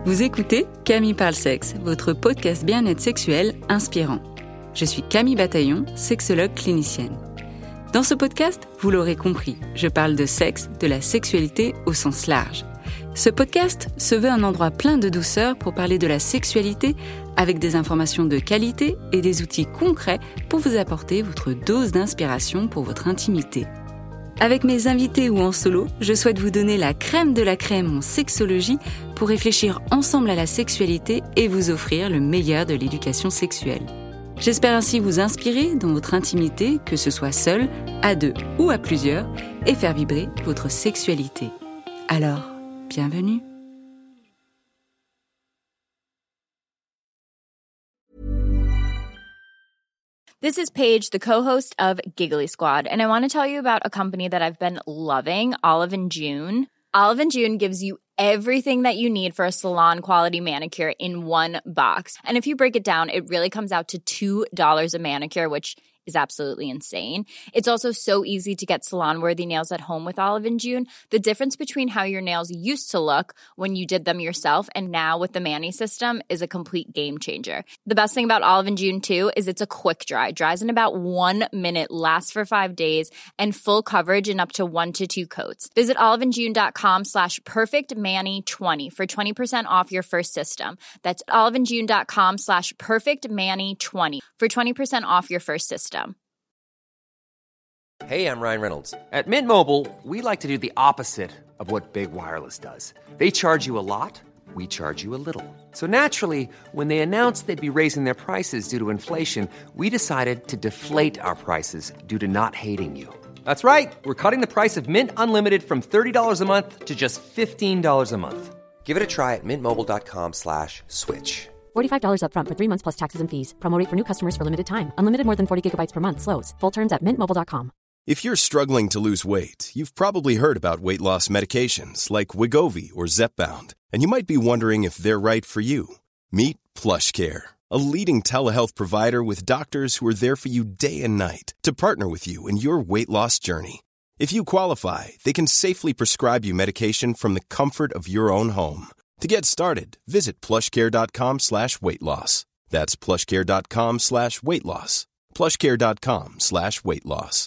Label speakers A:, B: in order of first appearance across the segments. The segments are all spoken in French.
A: Vous écoutez Camille Parle Sexe, votre podcast bien-être sexuel inspirant. Je suis Camille Bataillon, sexologue clinicienne. Dans ce podcast, vous l'aurez compris, je parle de sexe, de la sexualité au sens large. Ce podcast se veut un endroit plein de douceur pour parler de la sexualité avec des informations de qualité et des outils concrets pour vous apporter votre dose d'inspiration pour votre intimité. Avec mes invités ou en solo, je souhaite vous donner la crème de la crème en sexologie pour réfléchir ensemble à la sexualité et vous offrir le meilleur de l'éducation sexuelle. J'espère ainsi vous inspirer dans votre intimité, que ce soit seul, à deux ou à plusieurs, et faire vibrer votre sexualité. Alors, bienvenue.
B: This is Paige, the co-host of Giggly Squad, and I want to tell you about a company that I've been loving, Olive & June. Olive & June gives you everything that you need for a salon-quality manicure in one box. And if you break it down, it really comes out to $2 a manicure, which is absolutely insane. It's also so easy to get salon-worthy nails at home with Olive & June. The difference between how your nails used to look when you did them yourself and now with the Mani system is a complete game changer. The best thing about Olive & June, too, is it's a quick dry. Dries in about 1 minute, lasts for 5 days, and full coverage in up to 1 to 2 coats. Visit oliveandjune.com/perfectmani20 for 20% off your first system. That's oliveandjune.com/perfectmani20 for 20% off your first system.
C: Hey, I'm Ryan Reynolds. At Mint Mobile, we like to do the opposite of what Big Wireless does. They charge you a lot, we charge you a little. So naturally, when they announced they'd be raising their prices due to inflation, we decided to deflate our prices due to not hating you. That's right. We're cutting the price of Mint Unlimited from $30 a month to just $15 a month. Give it a try at mintmobile.com/switch.
D: $45 up front for 3 months plus taxes and fees. Promo rate for new customers for limited time. Unlimited more than 40 gigabytes per month. Slows full terms at mintmobile.com.
E: If you're struggling to lose weight, you've probably heard about weight loss medications like Wegovy or Zepbound, and you might be wondering if they're right for you. Meet PlushCare, a leading telehealth provider with doctors who are there for you day and night to partner with you in your weight loss journey. If you qualify, they can safely prescribe you medication from the comfort of your own home. To get started, visit plushcare.com/weightloss. That's plushcare.com/weightloss. plushcare.com/weightloss.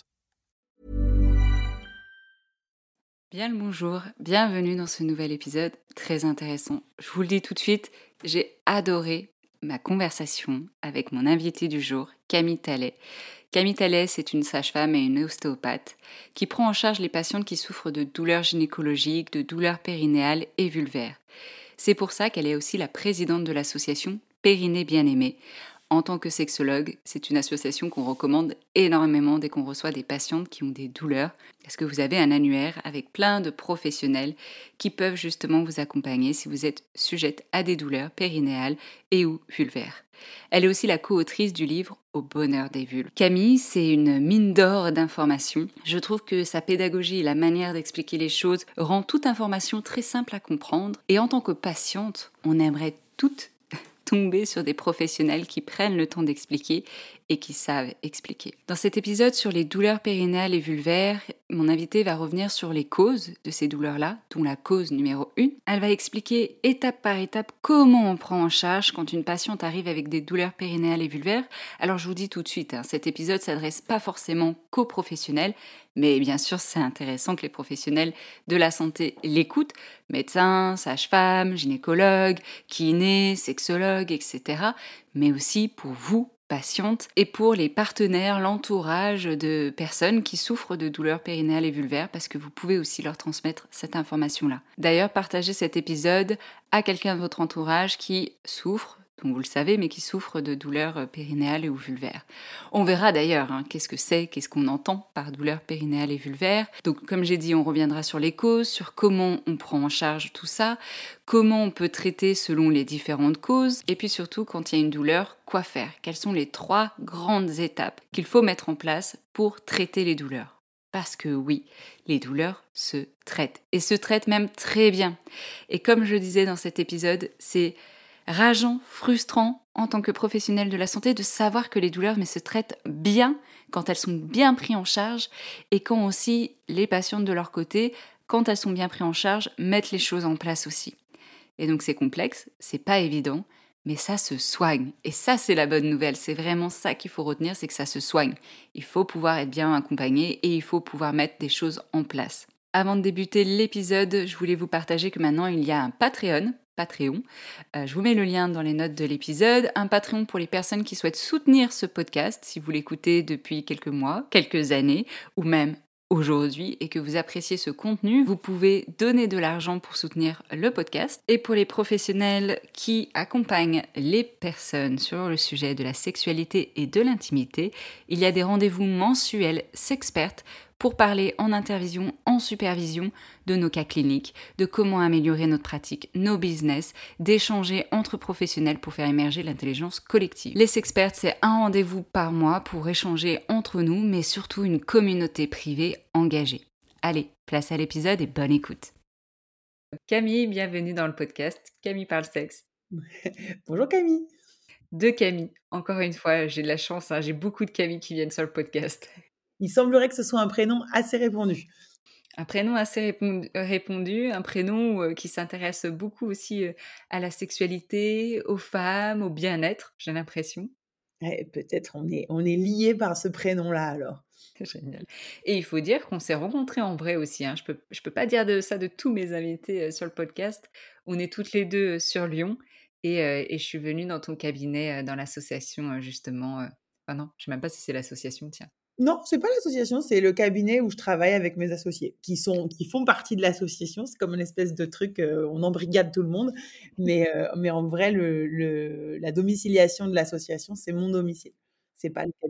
A: Bien le bonjour, bienvenue dans ce nouvel épisode très intéressant. Je vous le dis tout de suite, j'ai adoré ma conversation avec mon invitée du jour, Camille Tallet. Camille Tallet, c'est une sage-femme et une ostéopathe qui prend en charge les patientes qui souffrent de douleurs gynécologiques, de douleurs périnéales et vulvaires. C'est pour ça qu'elle est aussi la présidente de l'association Périnée Bien-Aimée. En tant que sexologue, c'est une association qu'on recommande énormément dès qu'on reçoit des patientes qui ont des douleurs, parce que vous avez un annuaire avec plein de professionnels qui peuvent justement vous accompagner si vous êtes sujette à des douleurs périnéales et ou vulvaires. Elle est aussi la co-autrice du livre Au bonheur des vulves. Camille, c'est une mine d'or d'informations. Je trouve que sa pédagogie et la manière d'expliquer les choses rend toute information très simple à comprendre. Et en tant que patiente, on aimerait toutes tomber sur des professionnels qui prennent le temps d'expliquer et qui savent expliquer. Dans cet épisode sur les douleurs périnéales et vulvaires, mon invitée va revenir sur les causes de ces douleurs-là, dont la cause numéro 1. Elle va expliquer étape par étape comment on prend en charge quand une patiente arrive avec des douleurs périnéales et vulvaires. Alors je vous dis tout de suite, cet épisode ne s'adresse pas forcément qu'aux professionnels, mais bien sûr c'est intéressant que les professionnels de la santé l'écoutent, médecins, sages-femmes, gynécologues, kinés, sexologues, etc. Mais aussi pour vous, patientes, et pour les partenaires, l'entourage de personnes qui souffrent de douleurs périnéales et vulvaires, parce que vous pouvez aussi leur transmettre cette information-là. D'ailleurs, partagez cet épisode à quelqu'un de votre entourage qui souffre, dont vous le savez, mais qui souffre de douleurs périnéales ou vulvaires. On verra d'ailleurs qu'est-ce que c'est, qu'est-ce qu'on entend par douleurs périnéales et vulvaires. Donc comme j'ai dit, on reviendra sur les causes, sur comment on prend en charge tout ça, comment on peut traiter selon les différentes causes, et puis surtout quand il y a une douleur, quoi faire. Quelles sont les 3 grandes étapes qu'il faut mettre en place pour traiter les douleurs. Parce que oui, les douleurs se traitent, et se traitent même très bien. Et comme je disais dans cet épisode, c'est rageant, frustrant en tant que professionnel de la santé de savoir que les douleurs se traitent bien quand elles sont bien prises en charge et quand aussi les patientes de leur côté, quand elles sont bien prises en charge, mettent les choses en place aussi. Et donc c'est complexe, c'est pas évident, mais ça se soigne. Et ça, c'est la bonne nouvelle. C'est vraiment ça qu'il faut retenir, c'est que ça se soigne. Il faut pouvoir être bien accompagné et il faut pouvoir mettre des choses en place. Avant de débuter l'épisode, je voulais vous partager que maintenant il y a un Patreon. Je vous mets le lien dans les notes de l'épisode. Un Patreon pour les personnes qui souhaitent soutenir ce podcast, si vous l'écoutez depuis quelques mois, quelques années, ou même aujourd'hui et que vous appréciez ce contenu, vous pouvez donner de l'argent pour soutenir le podcast. Et pour les professionnels qui accompagnent les personnes sur le sujet de la sexualité et de l'intimité, il y a des rendez-vous mensuels Sexpertes pour parler en intervision, en supervision de nos cas cliniques, de comment améliorer notre pratique, nos business, d'échanger entre professionnels pour faire émerger l'intelligence collective. Les Sexperts, c'est un rendez-vous par mois pour échanger entre nous, mais surtout une communauté privée engagée. Allez, place à l'épisode et bonne écoute. Camille, bienvenue dans le podcast Camille parle sexe.
F: Bonjour Camille.
A: De Camille, encore une fois, j'ai de la chance, j'ai beaucoup de Camille qui viennent sur le podcast.
F: Il semblerait que ce soit un prénom assez répandu.
A: Un prénom assez répandu, un prénom qui s'intéresse beaucoup aussi à la sexualité, aux femmes, au bien-être, j'ai l'impression.
F: Peut-être on est liés par ce prénom-là alors.
A: Génial. Et il faut dire qu'on s'est rencontrés en vrai aussi. Je peux pas dire ça de tous mes invités sur le podcast. On est toutes les deux sur Lyon et je suis venue dans ton cabinet, dans l'association justement. Enfin non, je sais même pas si c'est l'association, tiens.
F: Non, c'est pas l'association, c'est le cabinet où je travaille avec mes associés, qui font partie de l'association. C'est comme une espèce de truc, on embrigade tout le monde, mais en vrai, la domiciliation de l'association, c'est mon domicile. C'est pas le cabinet.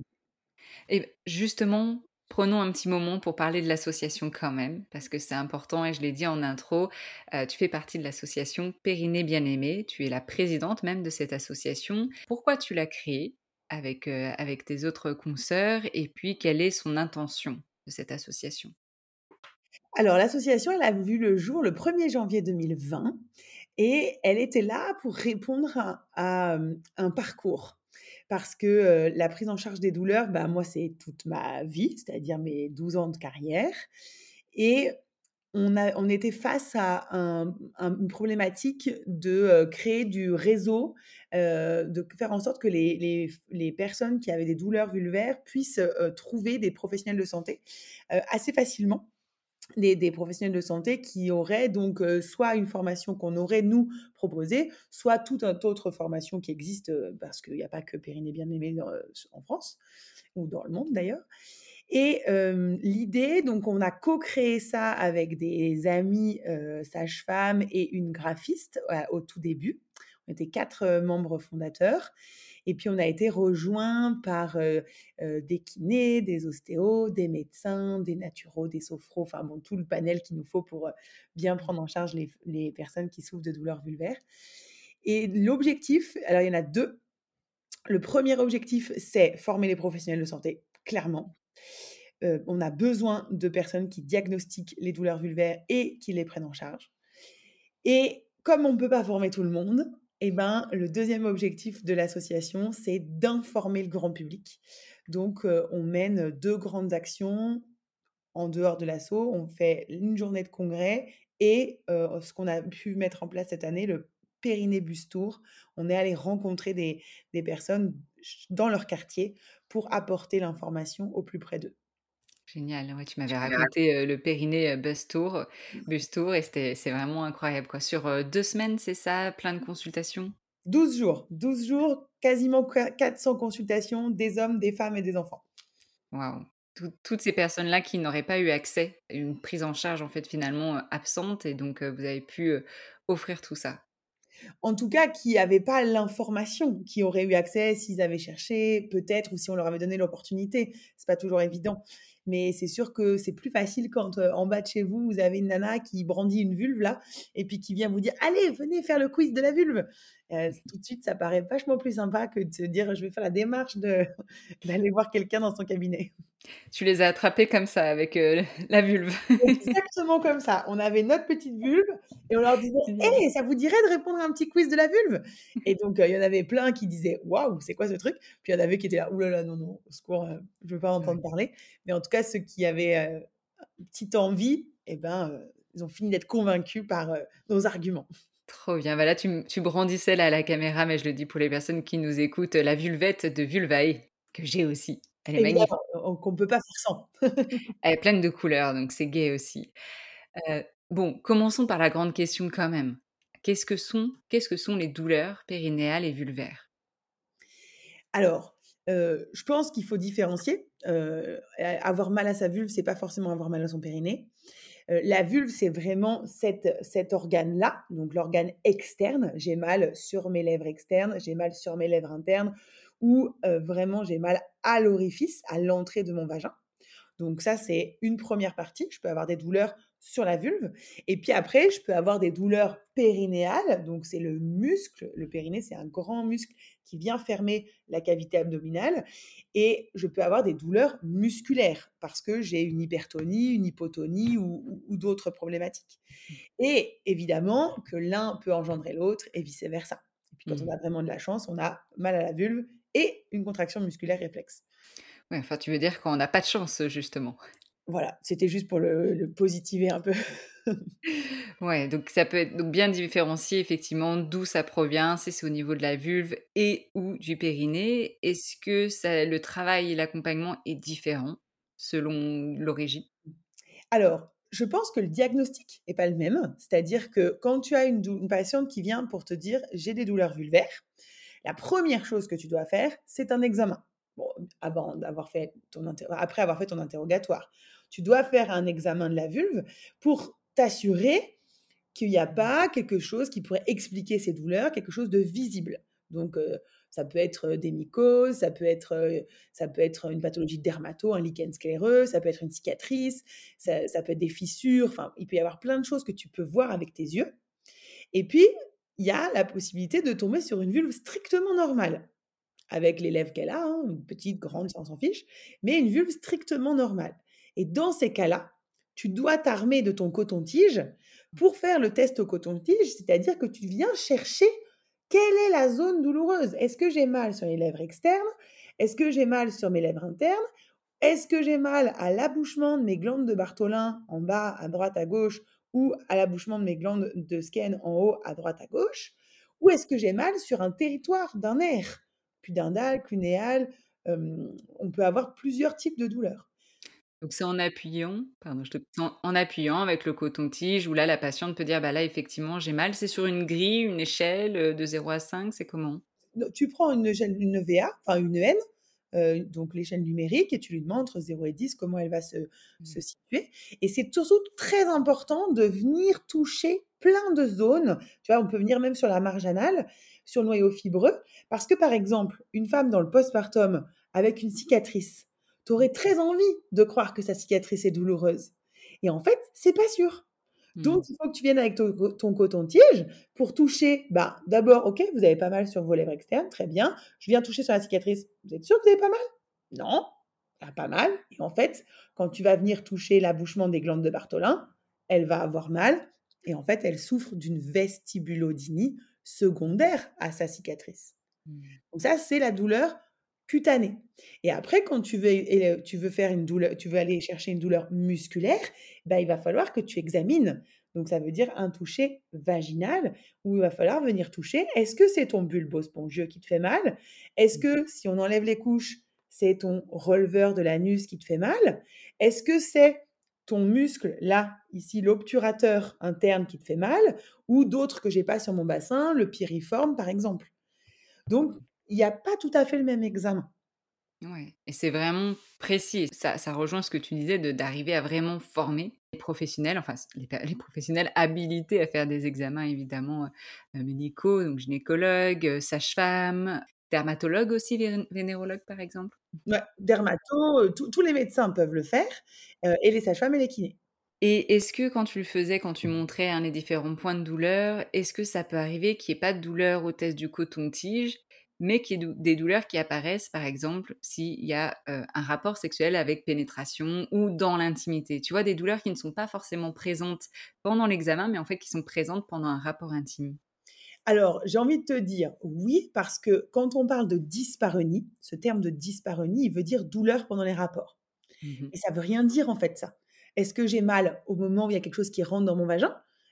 A: Et justement, prenons un petit moment pour parler de l'association quand même, parce que c'est important et je l'ai dit en intro, tu fais partie de l'association Périnée Bien-Aimée, tu es la présidente même de cette association. Pourquoi tu l'as créée avec tes autres consoeurs et puis quelle est son intention de cette association?
F: Alors l'association, elle a vu le jour le 1er janvier 2020 et elle était là pour répondre à un parcours. Parce que, la prise en charge des douleurs, bah, moi, c'est toute ma vie, c'est-à-dire mes 12 ans de carrière et on était face à une problématique de, créer du réseau, de faire en sorte que les personnes qui avaient des douleurs vulvaires puissent, trouver des professionnels de santé, assez facilement. Des professionnels de santé qui auraient donc, soit une formation qu'on aurait nous proposée, soit toute un autre formation qui existe, parce qu'il y a pas que Périnée Bien-Aimée en France ou dans le monde d'ailleurs et l'idée donc on a co-créé ça avec des amis, sages-femmes et une graphiste, au tout début. On était 4 membres fondateurs et puis on a été rejoints par, des kinés, des ostéos, des médecins, des naturaux, des sophros, enfin bon, tout le panel qu'il nous faut pour, bien prendre en charge les personnes qui souffrent de douleurs vulvaires et l'objectif, alors il y en a 2. Le premier objectif, c'est former les professionnels de santé, clairement. On a besoin de personnes qui diagnostiquent les douleurs vulvaires et qui les prennent en charge et comme on ne peut pas former tout le monde, eh ben, le deuxième objectif de l'association, c'est d'informer le grand public. Donc, on mène 2 grandes actions en dehors de l'asso. On fait une journée de congrès et ce qu'on a pu mettre en place cette année, le Périnée Bus Tour. On est allé rencontrer des personnes dans leur quartier pour apporter l'information au plus près d'eux.
A: Génial, ouais, tu m'avais raconté, le Périnée, Bus Tour et c'est vraiment incroyable quoi. Sur, 2 semaines, c'est ça? Plein de consultations?
F: 12 jours, quasiment 400 consultations, des hommes, des femmes et des enfants.
A: Waouh! Toutes ces personnes-là qui n'auraient pas eu accès à une prise en charge, en fait, finalement, absente et donc vous avez pu, offrir tout ça.
F: En tout cas, qui n'avaient pas l'information, qui auraient eu accès s'ils avaient cherché, peut-être, ou si on leur avait donné l'opportunité. C'est pas toujours évident. Mais c'est sûr que c'est plus facile quand, en bas de chez vous, vous avez une nana qui brandit une vulve là et puis qui vient vous dire: «Allez, venez faire le quiz de la vulve». Tout de suite, ça paraît vachement plus sympa que de se dire: «Je vais faire la démarche de d'aller voir quelqu'un dans son cabinet».
A: Tu les as attrapés comme ça avec, la vulve?
F: Exactement comme ça. On avait notre petite vulve et on leur disait:
A: Génial.
F: «Hé, ça vous dirait de répondre à un petit quiz de la vulve?» Et donc il y en avait plein qui disaient: «Waouh, c'est quoi ce truc?» Puis il y en avait qui étaient là: «Ouh là là, non, non, au secours, je veux pas en
A: Ouais.
F: entendre parler». Mais en tout cas, ceux qui avaient, une petite envie et ben, ils ont fini d'être convaincus par, nos arguments.
A: Trop bien. Bah, là, tu brandissais là à la caméra, mais je le dis pour les personnes qui nous écoutent, la vulvette de Vulvae, que j'ai aussi. Elle est magnifique.
F: Évidemment, qu'on ne peut pas faire sans.
A: Elle est pleine de couleurs, donc c'est gai aussi. Heu, bon, commençons par la grande question quand même. Qu'est-ce que sont les douleurs périnéales et vulvaires?
F: Alors, je pense qu'il faut différencier. Avoir mal à sa vulve, c'est pas forcément avoir mal à son périnée. La vulve, c'est vraiment cet organe-là, donc l'organe externe. J'ai mal sur mes lèvres externes, j'ai mal sur mes lèvres internes ou vraiment j'ai mal à l'orifice, à l'entrée de mon vagin. Donc ça, c'est une première partie. Je peux avoir des douleurs sur la vulve et puis après, je peux avoir des douleurs périnéales. Donc c'est le muscle, le périnée, c'est un grand muscle qui vient fermer la cavité abdominale et je peux avoir des douleurs musculaires parce que j'ai une hypertonie, une hypotonie ou d'autres problématiques. Et évidemment que l'un peut engendrer l'autre et vice versa. Et puis quand on
A: Mmh.
F: a vraiment de la chance, on a mal à la vulve et une contraction musculaire réflexe.
A: Ouais, enfin, tu veux dire qu'on n'a pas de chance, justement?
F: Voilà, c'était juste pour le positiver un peu.
A: Ouais, donc ça peut être donc bien différencier effectivement d'où ça provient, si c'est au niveau de la vulve et ou du périnée. Est-ce que ça le travail et l'accompagnement est différent selon l'origine?
F: Alors, je pense que le diagnostic est pas le même. C'est-à-dire que quand tu as une patiente qui vient pour te dire: «J'ai des douleurs vulvaires», la première chose que tu dois faire, c'est un examen. Bon, avant d'avoir fait après avoir fait ton interrogatoire. Tu dois faire un examen de la vulve pour t'assurer qu'il y a pas quelque chose qui pourrait expliquer ces douleurs, quelque chose de visible. Donc, ça peut être, des mycoses, ça peut être une pathologie dermato, un lichen scléreux, ça peut être une cicatrice, ça peut être des fissures, enfin, il peut y avoir plein de choses que tu peux voir avec tes yeux et puis, il y a la possibilité de tomber sur une vulve strictement normale, avec les lèvres qu'elle a, hein, une petite, grande, ça on s'en fiche, mais une vulve strictement normale et dans ces cas-là, tu dois t'armer de ton coton-tige pour faire le test au coton-tige, c'est-à-dire que tu viens chercher quelle est la zone douloureuse. Est-ce que j'ai mal sur les lèvres externes? Est-ce que j'ai mal sur mes lèvres internes? Est-ce que j'ai mal à l'abouchement de mes glandes de Bartholin en bas, à droite, à gauche ou à l'abouchement de mes glandes de Skene en haut, à droite, à gauche? Ou est-ce que j'ai mal sur un territoire d'un nerf? Pudendal, clunéal, on peut avoir plusieurs types de douleurs.
A: Donc c'est en appuyant pardon, je te en appuyant avec le coton-tige où là, la patiente peut dire: «Bah, là, effectivement, j'ai mal». C'est sur une grille, une échelle, de 0 à 5, c'est comment?
F: No Tu prends une EVA, enfin une EN, donc l'échelle numérique et tu lui demandes entre 0 et 10 comment elle va se
A: Mmh.
F: situer et c'est surtout très important de venir toucher plein de zones. Tu vois, on peut venir même sur la marge anale, sur le noyau fibreux parce que, par exemple, une femme dans le postpartum avec une cicatrice, tu aurais très envie de croire que sa cicatrice est douloureuse et en fait, c'est pas sûr.
A: Mmh.
F: Donc il faut que tu viennes avec ton coton-tige pour toucher, bah, d'abord, OK, vous avez pas mal sur vos lèvres externes, très bien. Je viens toucher sur la cicatrice. Vous êtes sûr que vous avez pas mal? Non, il y a pas mal et en fait, quand tu vas venir toucher l'abouchement des glandes de Bartholin, elle va avoir mal et en fait, elle souffre d'une vestibulodynie secondaire à sa cicatrice.
A: Mmh.
F: Donc ça, c'est la douleur cutanée et après quand tu veux faire une douleur tu veux aller chercher une douleur musculaire, bah, il va falloir que tu examines. Donc ça veut dire un toucher vaginal où il va falloir venir toucher. Est-ce que c'est ton bulbe spongieux qui te fait mal? Est-ce que si on enlève les couches, c'est ton releveur de l'anus qui te fait mal? Est-ce que c'est ton muscle là, ici, l'obturateur interne qui te fait mal ou d'autres que j'ai pas sur mon bassin, le piriforme par exemple? Donc, il y a pas tout à fait le même examen.
A: Ouais et c'est vraiment précis. Ça rejoint ce que tu disais de d'arriver à vraiment former les professionnels, enfin les professionnels habilités à faire des examens évidemment, médicaux, donc gynécologues, sages-femmes, dermatologues aussi, vénérologues par exemple?
F: Ouais, dermato, tous les médecins peuvent le faire, et les sages-femmes et les kinés.
A: Et est-ce que quand tu le faisais, quand tu montrais, hein, les différents points de douleur, est-ce que ça peut arriver qu'il y ait pas de douleur au test du coton-tige, mais qu'il y ait des douleurs qui apparaissent, par exemple, s'il y a, un rapport sexuel avec pénétration ou dans l'intimité? Tu vois, des douleurs qui ne sont pas forcément présentes pendant l'examen, mais en fait qui sont présentes pendant un rapport intime?
F: Alors, j'ai envie de te dire oui, parce que quand on parle de dyspareunie, ce terme de dyspareunie, il veut dire douleur pendant les rapports.
A: Mmh.
F: Et ça veut rien dire en fait ça. Est-ce que j'ai mal au moment où il y a quelque chose qui rentre dans mon vagin?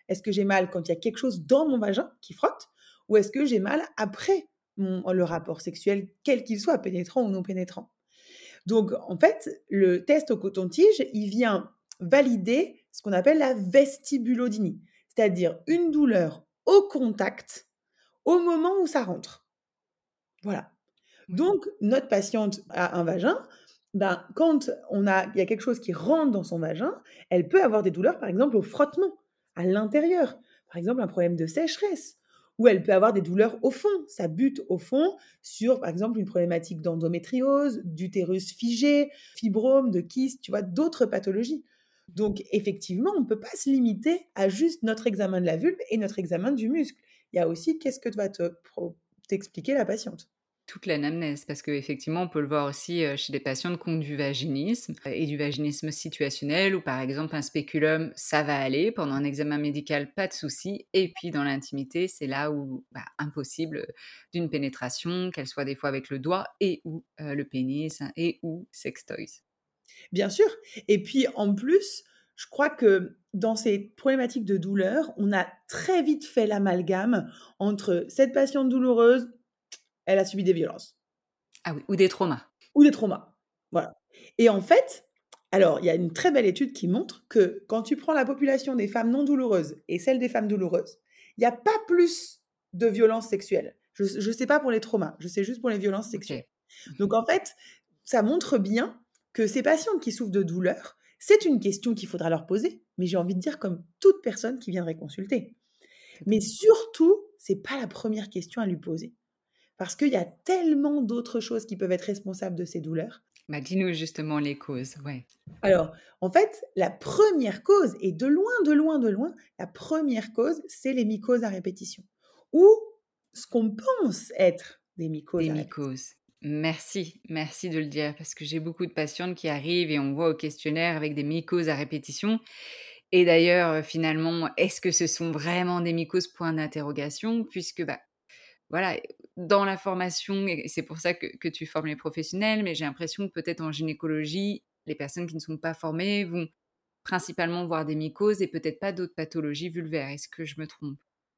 F: Est-ce que j'ai mal quand il y a quelque chose dans mon vagin qui frotte ou est-ce que j'ai mal après le rapport sexuel, quel qu'il soit, pénétrant ou non pénétrant? Donc en fait, le test au coton-tige, il vient valider ce qu'on appelle la vestibulodynie, c'est-à-dire une douleur au contact au moment où ça rentre. Voilà.
A: Oui.
F: Donc notre patiente a un vagin, ben, quand il y a quelque chose qui rentre dans son vagin, elle peut avoir des douleurs, par exemple, au frottement, à l'intérieur. Par exemple, un problème de sécheresse. Ou elle peut avoir des douleurs au fond. Ça bute au fond sur, par exemple, une problématique d'endométriose, d'utérus figé, fibrome, de kyste, tu vois, d'autres pathologies. Donc, effectivement, on ne peut pas se limiter à juste notre examen de la vulve et notre examen du muscle. Il y a aussi qu'est-ce que va t'expliquer la patiente.
A: Toute l'anamnèse, parce qu'effectivement, on peut le voir aussi, chez des patientes qui ont du vaginisme et du vaginisme situationnel où, par exemple, un spéculum, ça va aller. Pendant un examen médical, pas de souci et puis dans l'intimité, c'est là où, impossible, d'une pénétration, qu'elle soit des fois avec le doigt et ou, le pénis et ou sextoys.
F: Bien sûr. Et puis en plus, je crois que dans ces problématiques de douleur, on a très vite fait l'amalgame entre cette patiente douloureuse, elle a subi des violences
A: Ah oui, ou des traumas.
F: ou des traumas. Voilà. Et en fait, alors il y a une très belle étude qui montre que quand tu prends la population des femmes non douloureuses et celle des femmes douloureuses, il n'y a pas plus de violences sexuelles. Je ne sais pas pour les traumas, je sais juste pour les violences sexuelles.
A: OK.
F: Donc en fait, ça montre bien que ces patientes qui souffrent de douleur, c'est une question qu'il faudra leur poser, mais j'ai envie de dire comme toute personne qui viendrait consulter. Mais
A: Totalement.
F: surtout, c'est pas la première question à lui poser parce qu'il y a tellement d'autres choses qui peuvent être responsables de ces douleurs.
A: Dis-nous justement les causes, ouais.
F: Alors, en fait, la première cause et de loin, de loin, de loin, la première cause, c'est les mycoses à répétition ou ce qu'on pense être des mycoses
A: Des
F: à répétition.
A: mycoses. Merci, merci de le dire parce que j'ai beaucoup de patientes qui arrivent et on voit au questionnaire avec des mycoses à répétition et d'ailleurs, finalement, est-ce que ce sont vraiment des mycoses? Point d'interrogation puisque, voilà, dans la formation et c'est pour ça que tu formes les professionnels, mais j'ai l'impression que peut-être en gynécologie, les personnes qui ne sont pas formées vont principalement voir des mycoses et peut-être pas d'autres pathologies vulvaires. Est-ce que je me trompe?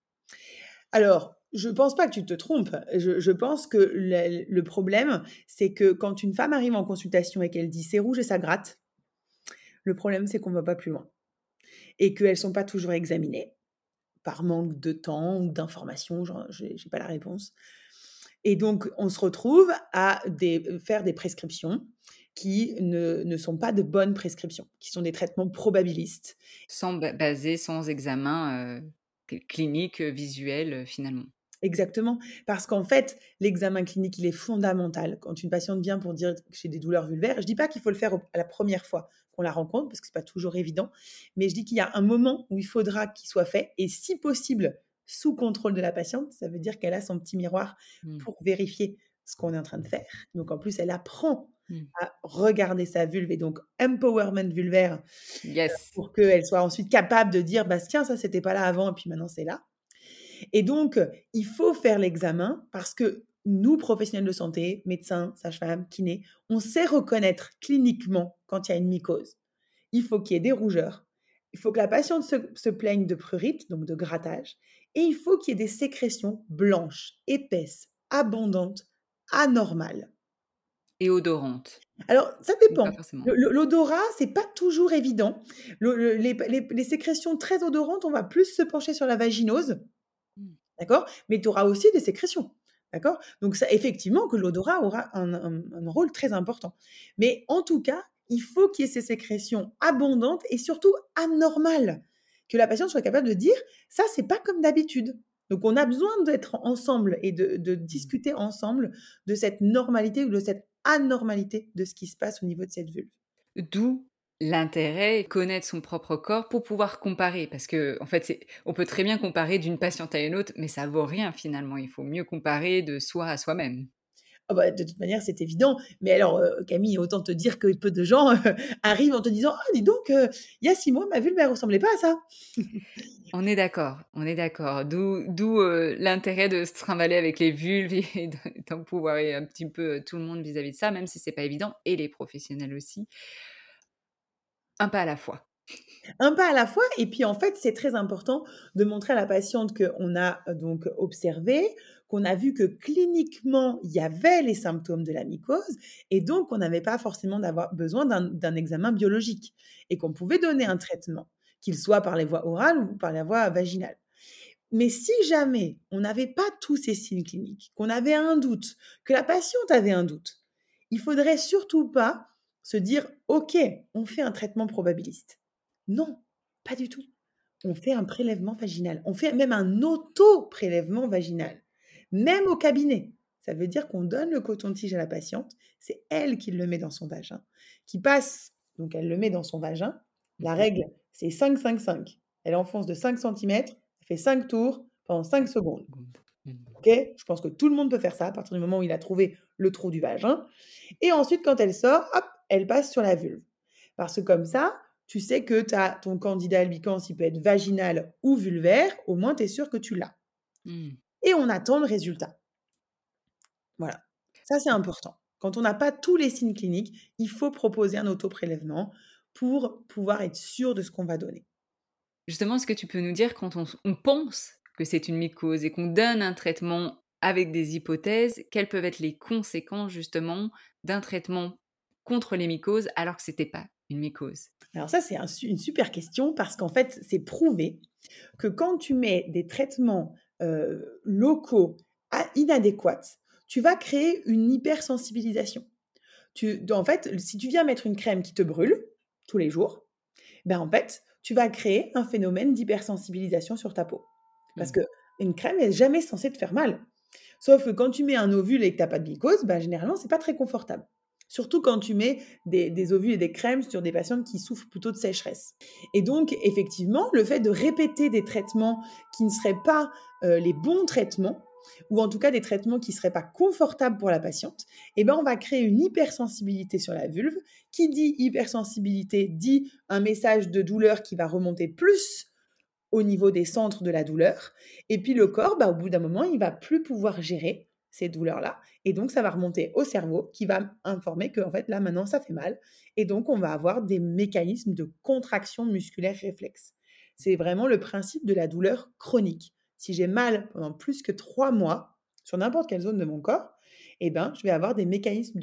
F: Alors, je pense pas que tu te trompes. Je pense que le problème, c'est que quand une femme arrive en consultation et qu'elle dit: «C'est rouge et ça gratte», le problème, c'est qu'on va pas plus loin et qu'elles sont pas toujours examinées par manque de temps ou d'informations, genre j'ai pas la réponse et donc on se retrouve à faire des prescriptions qui ne sont pas de bonnes prescriptions, qui sont des traitements probabilistes.
A: Sans basé, sans examen, clinique, visuel, finalement.
F: Exactement, parce qu'en fait, l'examen clinique, il est fondamental. Quand une patiente vient pour dire que j'ai des douleurs vulvaires, je dis pas qu'il faut le faire à la première fois qu'on la rencontre, parce que c'est pas toujours évident, mais je dis qu'il y a un moment où il faudra qu'il soit fait et si possible, sous contrôle de la patiente. Ça veut dire qu'elle a son petit miroir
A: Mmh.
F: pour vérifier ce qu'on est en train de faire. Donc en plus, elle apprend
A: Mmh.
F: à regarder sa vulve et donc empowerment vulvaire,
A: Yes.
F: pour qu'elle soit ensuite capable de dire: «Bah tiens, ça c'était pas là avant et puis maintenant c'est là». Et donc, il faut faire l'examen parce que nous, professionnels de santé, médecins, sages-femmes, kinés, on sait reconnaître cliniquement quand il y a une mycose. Il faut qu'il y ait des rougeurs, il faut que la patiente se plaigne de prurite, donc de grattage, et il faut qu'il y ait des sécrétions blanches, épaisses, abondantes, anormales.
A: Et odorante?
F: Alors, ça
A: Ou pas
F: dépend.
A: forcément?
F: L'odorat, c'est pas toujours évident. Les sécrétions très odorantes, on va plus se pencher sur la vaginose.
A: Mmh.
F: D'accord? Mais tu auras aussi des sécrétions. D'accord? Donc ça effectivement que l'odorat aura un rôle très important. Mais en tout cas, il faut qu'il y ait ces sécrétions abondantes et surtout anormales. Que la patiente soit capable de dire: «Ça, c'est pas comme d'habitude». Donc on a besoin d'être ensemble et de
A: Mmh.
F: discuter ensemble de cette normalité ou de cette anormalité de ce qui se passe au niveau de cette vulve.
A: D'où l'intérêt, connaître son propre corps pour pouvoir comparer. Parce que en fait, on peut très bien comparer d'une patiente à une autre, mais ça vaut rien finalement. Il faut mieux comparer de soi à soi-même.
F: Ah bah, de toute manière, c'est évident. Mais alors, Camille, autant te dire que peu de gens, arrivent en te disant: «Ah dis donc, il y a 6 mois, ma vulve, elle ressemblait pas à ça».
A: On est d'accord, on est d'accord. D'où, l'intérêt de se trimballer avec les vulves et d'empouvoirer un petit peu, tout le monde vis-à-vis de ça, même si c'est pas évident et les professionnels aussi. Un pas à la fois.
F: Un pas à la fois et puis, en fait, c'est très important de montrer à la patiente qu'on a, donc observé, qu'on a vu que cliniquement, il y avait les symptômes de la mycose et donc on n'avait pas forcément d'avoir besoin d'un examen biologique et qu'on pouvait donner un traitement, qu'il soit par les voies orales ou par la voie vaginale. Mais si jamais on n'avait pas tous ces signes cliniques, qu'on avait un doute, que la patiente avait un doute, il faudrait surtout pas se dire: «OK, on fait un traitement probabiliste». Non, pas du tout. On fait un prélèvement vaginal. On fait même un auto-prélèvement vaginal, même au cabinet. Ça veut dire qu'on donne le coton-tige à la patiente, c'est elle qui le met dans son vagin, qui passe donc elle le met dans son vagin. La
A: Mmh.
F: règle, c'est 5-5-5. Elle enfonce de 5 centimètres, elle fait 5 tours pendant 5 secondes.
A: Mmh.
F: OK? Je pense que tout le monde peut faire ça à partir du moment où il a trouvé le trou du vagin et ensuite quand elle sort, hop, elle passe sur la vulve. Parce que comme ça, tu sais que tu as ton candidat albicans, il peut être vaginal ou vulvaire, au moins tu es sûr que tu l'as
A: Mmh.
F: et on attend le résultat. Voilà. Ça, c'est important. Quand on n'a pas tous les signes cliniques, il faut proposer un autoprélèvement pour pouvoir être sûr de ce qu'on va donner.
A: Justement, est-ce que tu peux nous dire quand on pense que c'est une mycose et qu'on donne un traitement avec des hypothèses, quelles peuvent être les conséquences justement d'un traitement contre les mycoses alors que c'était pas une mycose?
F: Alors ça, c'est une super question parce qu'en fait, c'est prouvé que quand tu mets des traitements, locaux inadéquats, tu vas créer une hypersensibilisation. En fait, si tu viens mettre une crème qui te brûle tous les jours, ben, en fait, tu vas créer un phénomène d'hypersensibilisation sur ta peau. Parce
A: Mmh.
F: qu'une crème est jamais censée te faire mal. Sauf que quand tu mets un ovule et que tu as pas de mycose, bah, généralement, c'est pas très confortable. Surtout quand tu mets des ovules et des crèmes sur des patientes qui souffrent plutôt de sécheresse. Et donc, effectivement, le fait de répéter des traitements qui ne seraient pas les bons traitements, ou en tout cas des traitements qui ne seraient pas confortables pour la patiente, eh ben, on va créer une hypersensibilité sur la vulve. Qui dit hypersensibilité dit un message de douleur qui va remonter plus au niveau des centres de la douleur. Et puis le corps, bah, au bout d'un moment, il va plus pouvoir gérer ces douleurs-là. Et donc, ça va remonter au cerveau qui va informer que, en fait, là, maintenant, ça fait mal. Et donc, on va avoir des mécanismes de contraction musculaire réflexe. C'est vraiment le principe de la douleur chronique. Si j'ai mal pendant plus que 3 mois sur n'importe quelle zone de mon corps, eh ben, je vais avoir des mécanismes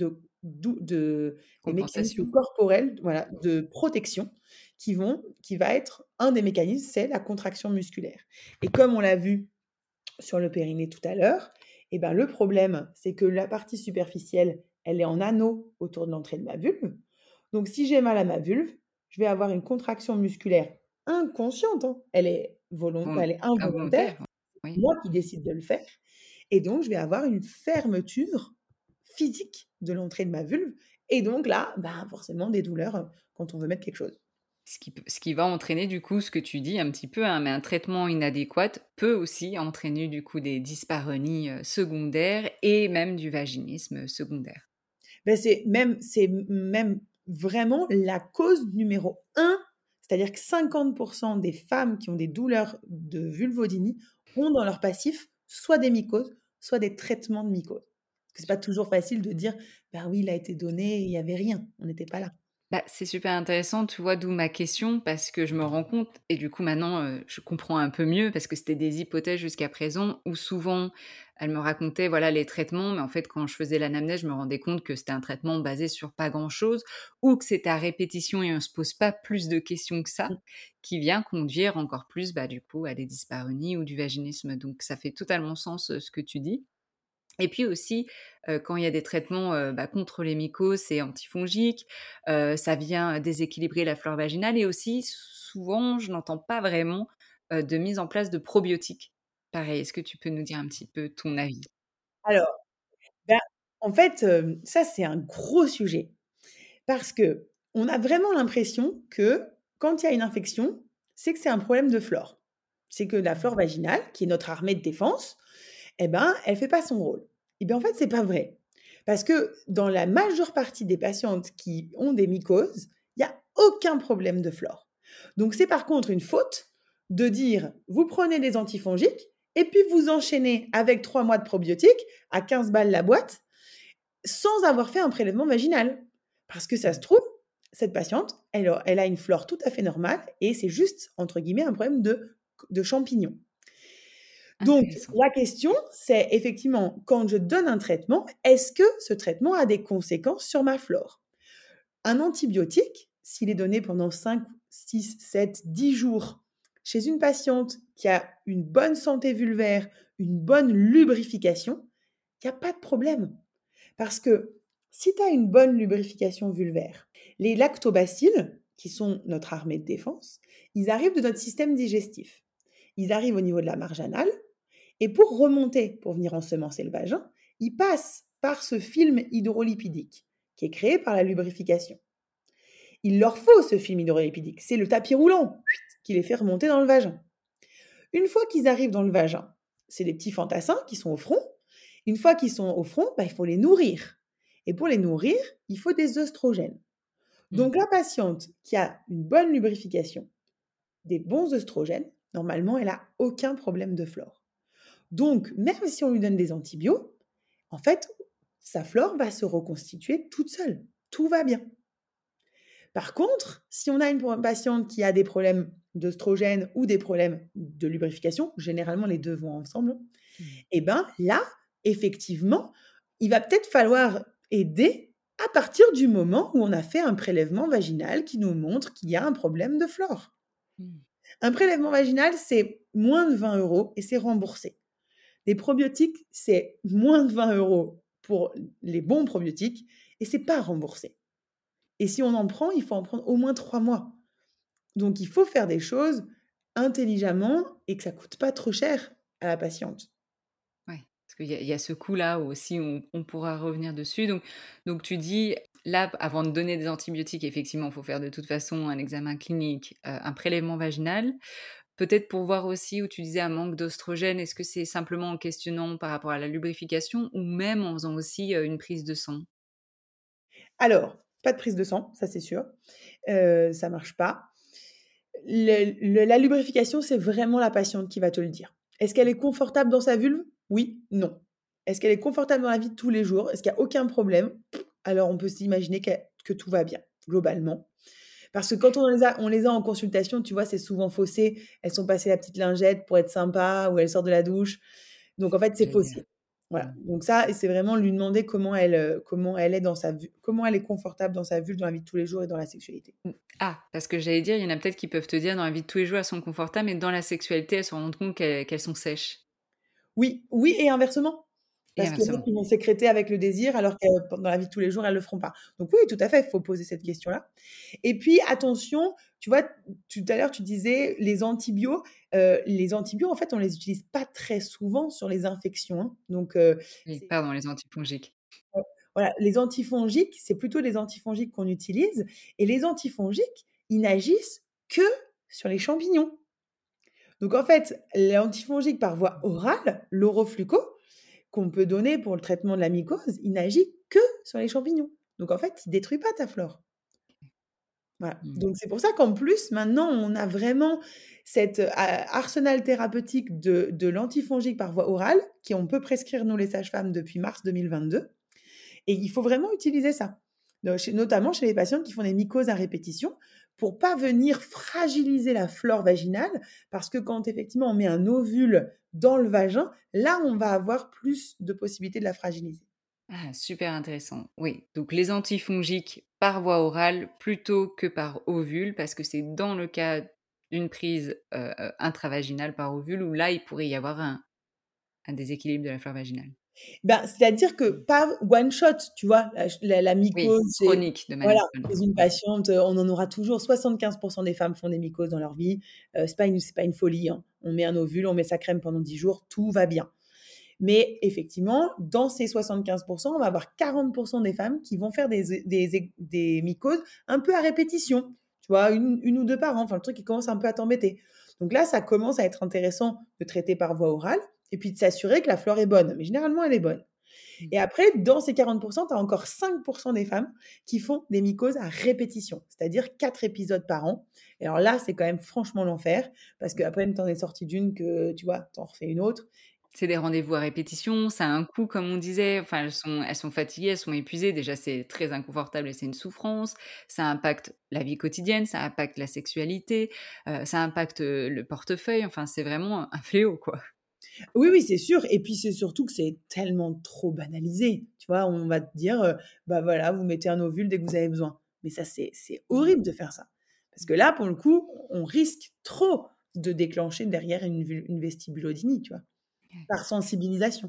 F: des mécanismes
A: Compensation?
F: corporels, voilà, de protection qui va être un des mécanismes, c'est la contraction musculaire. Et comme on l'a vu sur le périnée tout à l'heure, eh ben, le problème, c'est que la partie superficielle, elle est en anneau autour de l'entrée de ma vulve. Donc, si j'ai mal à ma vulve, je vais avoir une contraction musculaire inconsciente, hein. Elle est involontaire,
A: Involontaire?
F: c'est
A: Oui.
F: moi qui décide de le faire. Et donc, je vais avoir une fermeture physique de l'entrée de ma vulve. Et donc là, bah, forcément, des douleurs quand on veut mettre quelque chose.
A: Ce qui va entraîner du coup ce que tu dis un petit peu, hein, mais un traitement inadéquat peut aussi entraîner du coup des dyspareunies, secondaires et même du vaginisme, secondaire.
F: Ben c'est même vraiment la cause numéro un. C'est-à-dire que 50 des femmes qui ont des douleurs de vulvodynie ont dans leur passif soit des mycoses, soit des traitements de mycoses. Parce que c'est pas toujours facile de dire: «Ben oui, il a été donné, il y avait rien, on n'était pas là».
A: Bah, c'est super intéressant, tu vois? D'où ma question parce que je me rends compte et du coup maintenant, je comprends un peu mieux parce que c'était des hypothèses jusqu'à présent où souvent elle me racontait, voilà, les traitements, mais en fait quand je faisais l'anamnèse, je me rendais compte que c'était un traitement basé sur pas grand-chose ou que c'était à répétition et on se pose pas plus de questions que ça,
F: Mmh.
A: qui vient conduire encore plus, bah, du coup à des dyspareunies ou du vaginisme. Donc ça fait totalement sens, ce que tu dis. Et puis aussi, quand il y a des traitements, bah, contre les mycoses et antifongiques, ça vient déséquilibrer la flore vaginale et aussi souvent, je n'entends pas vraiment, de mise en place de probiotiques. Pareil, est-ce que tu peux nous dire un petit peu ton avis?
F: Alors, ben, en fait, ça c'est un gros sujet parce qu'on a vraiment l'impression que quand il y a une infection, c'est que c'est un problème de flore. C'est que la flore vaginale, qui est notre armée de défense, eh ben, elle fait pas son rôle. Et bien, en fait, c'est pas vrai. Parce que dans la majeure partie des patientes qui ont des mycoses, il y a aucun problème de flore. Donc, c'est par contre une faute de dire: «Vous prenez des antifongiques et puis vous enchaînez avec 3 mois de probiotiques à 15 balles la boîte, sans avoir fait un prélèvement vaginal». Parce que ça se
A: Mmh.
F: trouve, cette patiente, elle a une flore tout à fait normale et c'est juste, entre guillemets, un problème de champignons. Donc
A: Intéressant.
F: la question, c'est effectivement, quand je donne un traitement, est-ce que ce traitement a des conséquences sur ma flore? Un antibiotique, s'il est donné pendant 5, 6, 7, 10 jours chez une patiente qui a une bonne santé vulvaire, une bonne lubrification, il y a pas de problème. Parce que si tu as une bonne lubrification vulvaire, les lactobacilles, qui sont notre armée de défense, ils arrivent de notre système digestif. Ils arrivent au niveau de la marge anale et pour remonter, pour venir ensemencer le vagin, ils passent par ce film hydrolipidique qui est créé par la lubrification. Il leur faut ce film hydrolipidique, c'est le tapis roulant qui les fait remonter dans le vagin. Une fois qu'ils arrivent dans le vagin, c'est des petits fantassins qui sont au front. Une fois qu'ils sont au front, il faut les nourrir. Et pour les nourrir, il faut des œstrogènes. Donc la patiente qui a une bonne lubrification, des bons œstrogènes, normalement, elle n'a aucun problème de flore. Donc, même si on lui donne des antibiotiques, en fait, sa flore va se reconstituer toute seule. Tout va bien. Par contre, si on a une patiente qui a des problèmes d'œstrogènes ou des problèmes de lubrification, généralement les deux vont ensemble, et ben là, effectivement, il va peut-être falloir aider à partir du moment où on a fait un prélèvement vaginal qui nous montre qu'il y a un problème de flore. Un prélèvement vaginal, c'est moins de 20 € et c'est remboursé. Les probiotiques, c'est moins de 20 € pour les bons probiotiques et c'est pas remboursé. Et si on en prend, il faut en prendre au moins 3 mois. Donc il faut faire des choses intelligemment et que ça coûte pas trop cher à la patiente.
A: Ouais, parce qu'il y a ce coup-là où aussi on pourra revenir dessus. Donc tu dis, là, avant de donner des antibiotiques, effectivement, il faut faire de toute façon un examen clinique, un prélèvement vaginal. Peut-être pour voir aussi où tu disais un manque d'oestrogène, est-ce que c'est simplement en questionnant par rapport à la lubrification ou même en faisant aussi, une prise de sang?
F: Alors, pas de prise de sang, ça c'est sûr, ça marche pas. La lubrification, c'est vraiment la patiente qui va te le dire. Est-ce qu'elle est confortable dans sa vulve? Oui, non. Est-ce qu'elle est confortable dans la vie de tous les jours? Est-ce qu'il y a aucun problème? Alors on peut s'imaginer que tout va bien, globalement. Parce que quand on les a en consultation, tu vois, c'est souvent faussé. Elles sont passées la petite lingette pour être sympa ou elles sortent de la douche. Donc en
A: C'est ce
F: fait,
A: que
F: c'est
A: j'allais dire.
F: faussé. Voilà. Donc ça, c'est vraiment lui demander comment elle est dans sa vulve, comment elle est confortable dans sa vulve, dans la vie de tous les jours et dans la sexualité.
A: Ah, parce que j'allais dire, il y en a peut-être qui peuvent te dire dans la vie de tous les jours, elles sont confortables, mais dans la sexualité, elles se rendent compte qu'elles sont sèches
F: Oui, oui et inversement.
A: et
F: Parce qu'il y en a
A: inversement.
F: qui vont sécréter avec le désir alors que dans la vie de tous les jours, elles le feront pas. Donc oui, tout à fait, il faut poser cette question-là. Et puis attention, tu vois, tout à l'heure, tu disais les antibiotiques, en fait, on les utilise pas très souvent sur les infections, hein. Donc
A: Oui,
F: c'est
A: pardon, les antifongiques.
F: voilà, les antifongiques, c'est plutôt les antifongiques qu'on utilise et les antifongiques, ils n'agissent que sur les champignons. Donc en fait, l'antifongique par voie orale, l'Orofluco, qu'on peut donner pour le traitement de la mycose, il n'agit que sur les champignons. Donc en fait, il détruit pas ta flore. Voilà.
A: Mmh.
F: Donc c'est pour ça qu'en plus, maintenant, on a vraiment cet, arsenal thérapeutique de l'antifongique par voie orale, qu'on peut prescrire nous les sages-femmes depuis mars 2022 et il faut vraiment utiliser ça. Notamment chez les patientes qui font des mycoses à répétition pour pas venir fragiliser la flore vaginale parce que quand effectivement on met un ovule dans le vagin, là, on va avoir plus de possibilités de la fragiliser.
A: Ah, super intéressant. Oui, donc les antifongiques par voie orale plutôt que par ovule, parce que c'est dans le cas d'une prise, intravaginale par ovule où là, il pourrait y avoir un déséquilibre de la flore vaginale.
F: Ben, c'est-à-dire que pas one shot, tu vois? La
A: Oui,
F: mycose, c'est
A: chronique, de manière
F: voilà,
A: chronique.
F: chez une
A: Oui.
F: patiente, on en aura toujours 75 des femmes font des mycoses dans leur vie, c'est pas une folie, hein. On met un ovule, on met sa crème pendant 10 jours, tout va bien. Mais effectivement, dans ces 75 on va avoir 40 des femmes qui vont faire des mycoses un peu à répétition. Tu vois? Une ou 2 par an, enfin le truc qui commence un peu à t'embêter. Donc là, ça commence à être intéressant de traiter par voie orale et puis de s'assurer que la flore est bonne. Mais généralement, elle est bonne.
A: Mmh.
F: Et après, dans ces 40 tu as encore 5 des femmes qui font des mycoses à répétition, c'est-à-dire 4 épisodes par an. Et alors là, c'est quand même franchement l'enfer parce qu'après, tu en es sorti d'une que, tu vois, tu en refais une autre
A: C'est des rendez-vous à répétition, ça a un coût comme on disait, enfin elles sont fatiguées, elles sont épuisées. Déjà, c'est très inconfortable et c'est une souffrance. Ça impacte la vie quotidienne, ça impacte la sexualité, ça impacte, le portefeuille, enfin c'est vraiment un fléau, quoi.
F: Oui, oui, c'est sûr et puis c'est surtout que c'est tellement trop banalisé. Tu vois? On va te dire, «Bah, voilà, vous mettez un ovule dès que vous avez besoin». Mais ça, c'est
A: Mmh.
F: horrible de faire ça. Parce que là, pour le coup, on risque trop de déclencher derrière une vestibulodynie, tu vois?
A: Ouais.
F: Par sensibilisation.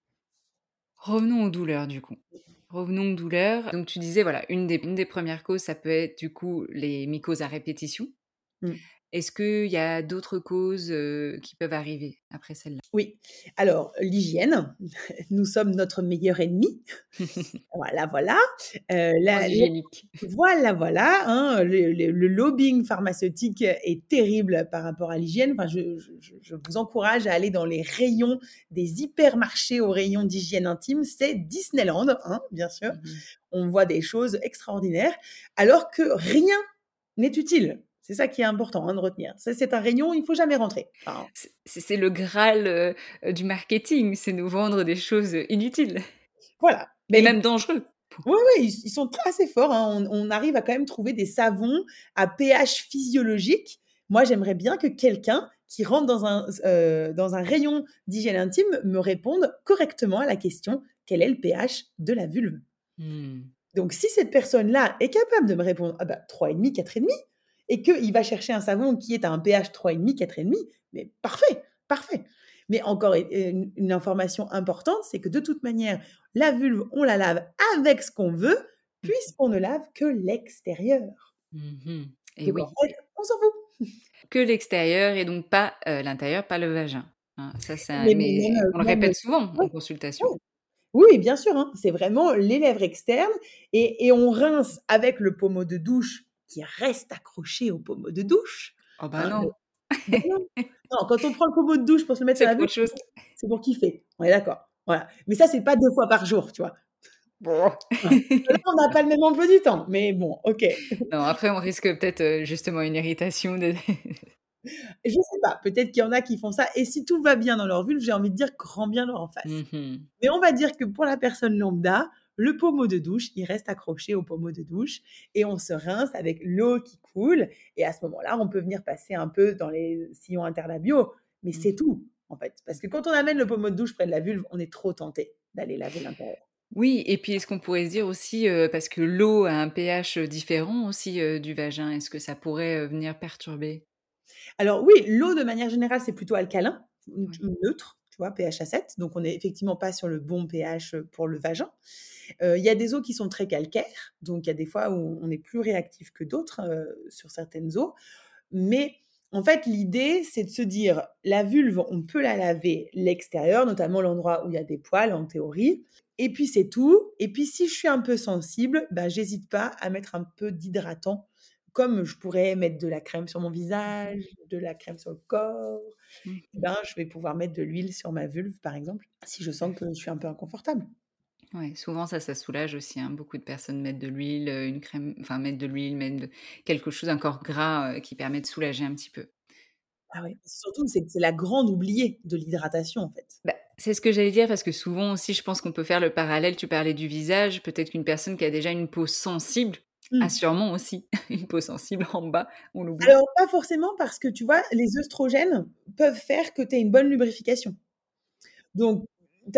A: Revenons aux douleurs, du coup. Revenons aux douleurs. Donc tu disais, voilà, une des premières causes, ça peut être, du coup, les mycoses à répétition.
F: Mmh.
A: Est-ce qu'il y a d'autres causes, qui peuvent arriver après celle-là?
F: Oui. Alors, l'hygiène, nous sommes notre meilleur ennemi. Voilà, voilà. La
A: Transgénique.
F: Voilà, voilà, hein, le lobbying pharmaceutique est terrible par rapport à l'hygiène. Enfin, je vous encourage à aller dans les rayons des hypermarchés aux rayons d'hygiène intime. C'est Disneyland, hein, bien sûr.
A: Mmh.
F: On voit des choses extraordinaires, alors que rien n'est utile. C'est ça qui est important, hein, de retenir. Ça, c'est un rayon, il faut jamais rentrer. Enfin,
A: C'est le graal, du marketing, c'est nous vendre des choses, inutiles
F: voilà.
A: et
F: Mais
A: même dangereux.
F: oui, oui, ils sont très assez forts, hein. On arrive à quand même trouver des savons à pH physiologique. Moi, j'aimerais bien que quelqu'un qui rentre dans un rayon d'hygiène intime me réponde correctement à la question: «Quel est le pH de la vulve?»
A: Mmh.
F: Donc si cette personne-là est capable de me répondre: «Ah bah 3,5, 4,5» et qu'il va chercher un savon qui est à un pH 3,5, 4,5, mais parfait, parfait. Mais encore une information importante, c'est que de toute manière, la vulve, on la lave avec ce qu'on veut,
A: Mmh.
F: puisqu'on ne lave que l'extérieur.
A: Mmh. Et
F: Donc en
A: oui,
F: fait, on s'en fout.
A: que l'extérieur et donc pas, l'intérieur, pas le vagin, hein. Ça,
F: Mais
A: mais on le
F: même,
A: répète souvent
F: ouais,
A: en consultation.
F: ouais. Oui, bien sûr, hein, c'est vraiment les lèvres externes et on rince avec le pommeau de douche qui reste accroché au pommeau de douche,
A: Oh bah
F: hein,
A: non,
F: bah non. Non, quand on prend le pommeau de douche pour se le mettre sur
A: c'est
F: la
A: pour
F: vulve,
A: autre chose.
F: c'est pour kiffer. On est d'accord, voilà. Mais ça, c'est pas 2 fois par jour, tu vois?
A: Bon.
F: Voilà. Là, on n'a pas le même emploi du temps, mais bon, OK.
A: Non, après on risque peut-être, justement une irritation de
F: Je sais pas, peut-être qu'il y en a qui font ça et si tout va bien dans leur vulve, j'ai envie de dire grand bien leur en face.
A: Mmh.
F: Mais on va dire que pour la personne lambda, le pommeau de douche, il reste accroché au pommeau de douche et on se rince avec l'eau qui coule et à ce moment-là, on peut venir passer un peu dans les sillons interlabiaux, mais
A: Mmh.
F: c'est tout, en fait. Parce que quand on amène le pommeau de douche près de la vulve, on est trop tenté d'aller laver l'intérieur.
A: Oui et puis est-ce qu'on pourrait se dire aussi, parce que l'eau a un pH, différent aussi, du vagin, est-ce que ça pourrait, venir perturber?
F: Alors oui, l'eau de manière générale, c'est plutôt alcalin,
A: Oui.
F: neutre, tu vois? pH à 7, donc on est effectivement pas sur le bon pH, pour le vagin. Il y a des eaux qui sont très calcaires, donc il y a des fois où on est plus réactif que d'autres, sur certaines eaux. Mais en fait, l'idée, c'est de se dire: la vulve, on peut la laver l'extérieur, notamment l'endroit où il y a des poils en théorie et puis c'est tout et puis si je suis un peu sensible, bah, j'hésite pas à mettre un peu d'hydratant, comme je pourrais mettre de la crème sur mon visage, de la crème sur le corps. Et
A: Mmh.
F: ben, je vais pouvoir mettre de l'huile sur ma vulve, par exemple, si je sens que je suis un peu inconfortable.
A: Ouais, souvent ça soulage aussi, hein. Beaucoup de personnes mettent de l'huile, une crème enfin mettent de l'huile, mettent de quelque chose encore gras, qui permet de soulager un petit peu.
F: Ah ouais, surtout, c'est que c'est la grande oubliée de l'hydratation, en fait.
A: Bah, c'est ce que j'allais dire parce que souvent aussi je pense qu'on peut faire le parallèle, tu parlais du visage, peut-être qu'une personne qui a déjà une peau sensible a
F: Mmh.
A: sûrement aussi une peau sensible en bas, on l'oublie.
F: Alors, pas forcément parce que, tu vois, les œstrogènes peuvent faire que tu aies une bonne lubrification. Donc, tu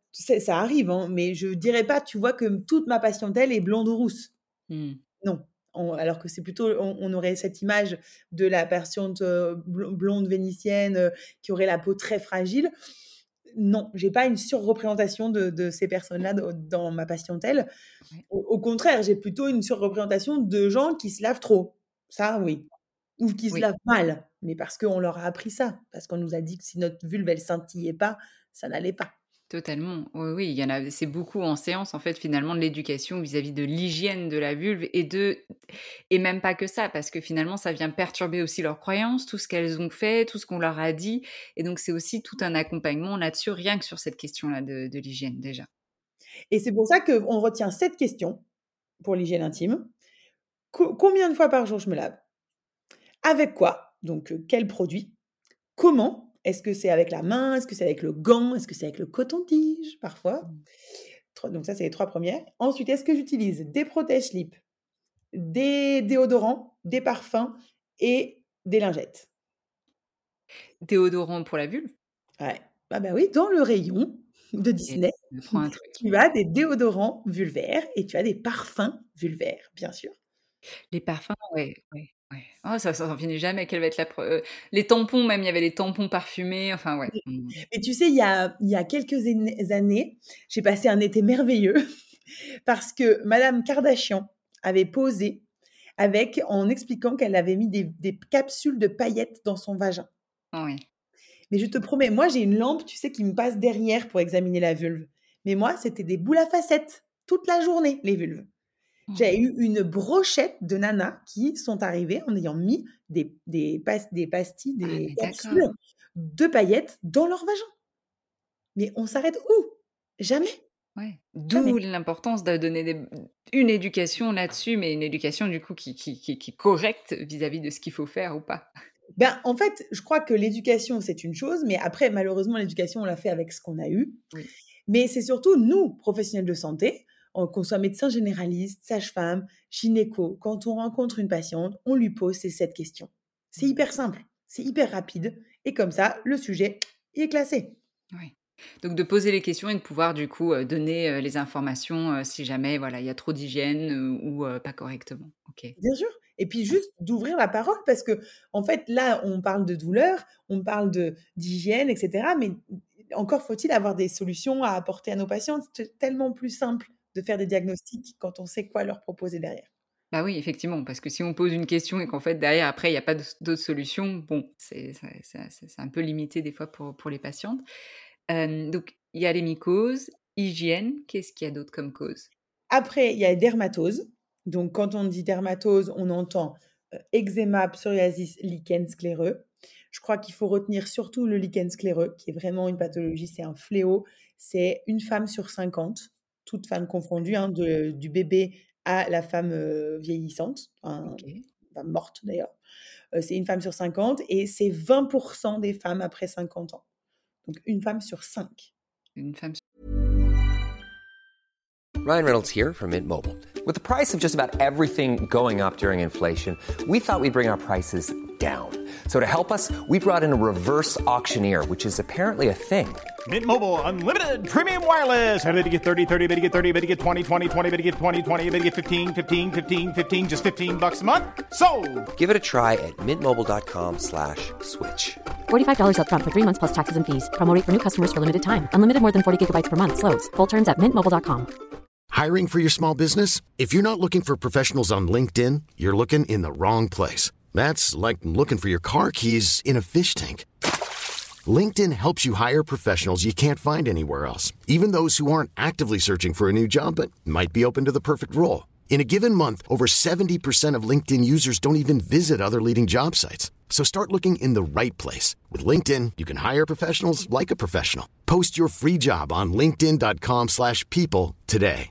F: ça arrive, hein, mais je dirais pas, tu vois, que toute ma patientèle est blonde ou rousse.
A: Mmh.
F: Non. Alors que c'est plutôt on aurait cette image de la patiente, blonde vénitienne, qui aurait la peau très fragile. Non, j'ai pas une surreprésentation de ces personnes-là dans ma patientèle.
A: Ouais.
F: Au contraire, j'ai plutôt une surreprésentation de gens qui se lavent trop. Ça, oui. Ou qui se
A: Oui.
F: lavent mal, mais parce qu'on leur a appris ça, parce qu'on nous a dit que si notre vulve, elle scintillait pas, ça n'allait pas.
A: Totalement. Oui, oui, il y en a c'est beaucoup en séance, en fait, finalement, de l'éducation vis-à-vis de l'hygiène de la vulve et même pas que ça, parce que finalement, ça vient perturber aussi leurs croyances, tout ce qu'elles ont fait, tout ce qu'on leur a dit et donc c'est aussi tout un accompagnement là-dessus, rien que sur cette question-là de l'hygiène, déjà.
F: Et c'est pour ça qu'on retient cette question pour l'hygiène intime. Combien de fois par jour je me lave? Avec quoi? Donc, quel produit? Comment? Est-ce que c'est avec la main? Est-ce que c'est avec le gant? Est-ce que c'est avec le coton-tige parfois?
A: Mmh.
F: Donc ça, c'est les 3 premières. Ensuite, est-ce que j'utilise des protège-slips, des déodorants, des parfums et des lingettes?
A: Déodorant pour la vulve?
F: Ouais. Ah bah oui, dans le rayon de
A: Et
F: Disney,
A: je prends un truc.
F: tu as des déodorants vulvaires et tu as des parfums vulvaires, bien sûr.
A: Les parfums, ouais, ouais, ouais. Oh ça en finit jamais, quelle va être les tampons même, il y avait les tampons parfumés, enfin ouais.
F: Mais
A: Mmh.
F: mais tu sais, il y a quelques années, j'ai passé un été merveilleux parce que madame Kardashian avait posé en expliquant qu'elle avait mis des capsules de paillettes dans son vagin.
A: Oui.
F: Mais je te promets, moi, j'ai une lampe, tu sais, qui me passe derrière pour examiner la vulve. Mais moi, c'était des boules à facettes toute la journée, les vulves. J'avais
A: Mmh.
F: eu une brochette de nanas qui sont arrivées en ayant mis des pastilles,
A: Ah
F: des
A: mais
F: capsules
A: d'accord.
F: de paillettes dans leur vagin. Mais on s'arrête où? Jamais,
A: Ouais.
F: jamais.
A: D'où l'importance de donner une éducation là-dessus, mais une éducation du coup qui est correcte vis-à-vis de ce qu'il faut faire ou pas.
F: Ben, en fait, je crois que l'éducation, c'est une chose, mais après, malheureusement, l'éducation, on l'a fait avec ce qu'on a eu.
A: Oui.
F: Mais c'est surtout nous, professionnels de santé, qu'on soit médecin généraliste, sage-femme, gynéco, quand on rencontre une patiente, on lui pose ces 7 questions. C'est
A: Mmh.
F: hyper simple, c'est hyper rapide et comme ça, le sujet, il est classé.
A: Oui. Donc de poser les questions et de pouvoir du coup, donner, les informations, si jamais voilà, il y a trop d'hygiène, ou pas correctement. OK.
F: Bien sûr et puis
A: Ouais.
F: juste d'ouvrir la parole parce que en fait, là, on parle de douleur, on parle d'hygiène et cetera, mais encore faut-il avoir des solutions à apporter à nos patients. C'est tellement plus simple de faire des diagnostics quand on sait quoi leur proposer derrière.
A: Bah oui, effectivement, parce que si on pose une question et qu'en fait derrière après il y a pas d'autres solutions, bon, c'est un peu limité des fois pour les patientes. Donc il y a les mycoses, hygiène, qu'est-ce qu'il y a d'autre comme cause?
F: Après, il y a les dermatoses. Donc quand on dit dermatose, on entend, eczéma, psoriasis, lichen scléreux. Je crois qu'il faut retenir surtout le lichen scléreux, qui est vraiment une pathologie, c'est un fléau. C'est une femme sur 50, toutes femmes confondues, hein, du bébé à la femme, vieillissante,
A: OK.
F: enfin morte d'ailleurs. C'est une femme sur 50 et c'est 20 des femmes après 50 ans. Donc une femme sur 5.
A: Une femme
C: Ryan Reynolds here from Mint Mobile. With the price of just about everything going up during inflation, we thought we'd bring our prices down. So to help us, we brought in a reverse auctioneer, which is apparently a thing.
G: Mint Mobile Unlimited Premium Wireless. How to get 30, 30, bit to get 30, bit to get 20, 20, 20, bit to get 20, 20, bit to get 15, 15, 15, 15, just $15 a month? Sold!
C: Give it a try at mintmobile.com/switch.
D: $45 upfront for 3 months plus taxes and fees. Promo rate for new customers for limited time. Unlimited more than 40 gigabytes per month slows. Full terms at mintmobile.com.
H: Hiring for your small business? If you're not looking for professionals on LinkedIn, you're looking in the wrong place. That's like looking for your car keys in a fish tank. LinkedIn helps you hire professionals you can't find anywhere else, even those who aren't actively searching for a new job but might be open to the perfect role. In a given month, over 70% of LinkedIn users don't even visit other leading job sites. So start looking in the right place. With LinkedIn, you can hire professionals like a professional. Post your free job on linkedin.com/people today.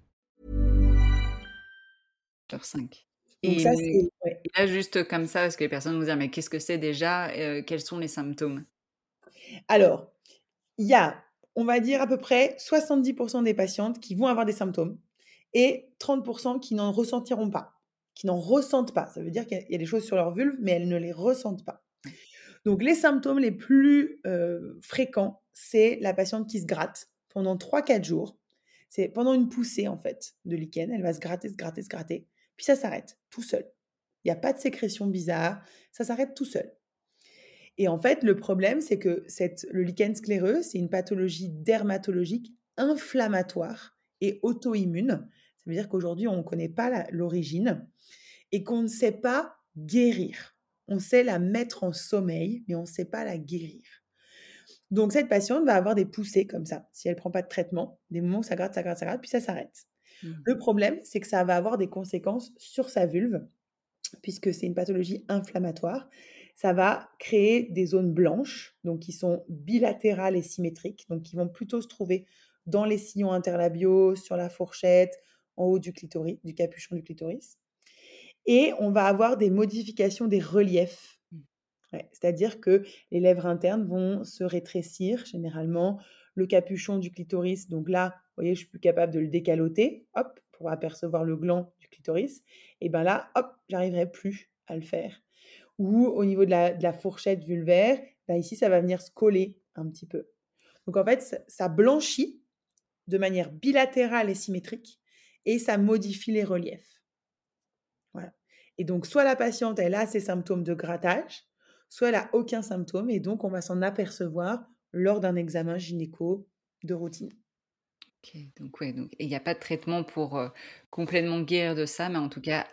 A: sur 5.
F: Donc
A: Et
F: ça, c'est ouais.
A: là juste comme ça, parce que les personnes vont se dire: «Mais qu'est-ce que c'est déjà?» Quels sont les symptômes?
F: Alors, il y a, on va dire à peu près 70 des patientes qui vont avoir des symptômes et 30 qui n'en ressentiront pas, qui n'en ressentent pas. Ça veut dire qu'il y a des choses sur leur vulve, mais elles ne les ressentent pas.
A: Ouais.
F: Donc les symptômes les plus, fréquents, c'est la patiente qui se gratte pendant 3-4 jours. C'est pendant une poussée en fait de lichen, elle va se gratter, se gratter, se gratter, puis ça s'arrête tout seul. Il y a pas de sécrétion bizarre, ça s'arrête tout seul. Et en fait, le problème, c'est que le lichen scléreux, c'est une pathologie dermatologique inflammatoire et auto-immune. Ça veut dire qu'aujourd'hui, on ne connaît pas l'origine et qu'on ne sait pas guérir. On sait la mettre en sommeil, mais on ne sait pas la guérir. Donc, cette patiente va avoir des poussées comme ça, si elle ne prend pas de traitement, des moments où ça gratte, ça gratte, ça gratte, puis ça s'arrête.
A: Mmh.
F: Le problème, c'est que ça va avoir des conséquences sur sa vulve, puisque c'est une pathologie inflammatoire. Ça va créer des zones blanches, donc qui sont bilatérales et symétriques, donc qui vont plutôt se trouver dans les sillons interlabiaux, sur la fourchette, en haut du clitoris, du capuchon du clitoris. Et on va avoir des modifications des reliefs.
A: Mmh.
F: Ouais, c'est-à-dire que les lèvres internes vont se rétrécir généralement, le capuchon du clitoris, donc là, vous voyez, je suis plus capable de le décaloter, hop, pour apercevoir le gland du clitoris et ben là, hop, j'arriverai plus à le faire. Ou au niveau de la fourchette vulvaire, bah, ici, ça va venir se coller un petit peu. Donc en fait, ça blanchit de manière bilatérale et symétrique et ça modifie les reliefs. Voilà. Et donc soit la patiente, elle a ces symptômes de grattage, soit elle a aucun symptôme et donc on va s'en apercevoir lors d'un examen gynéco de routine.
A: OK, donc ouais, donc et il y a pas de traitement pour, complètement guérir de ça, mais en tout cas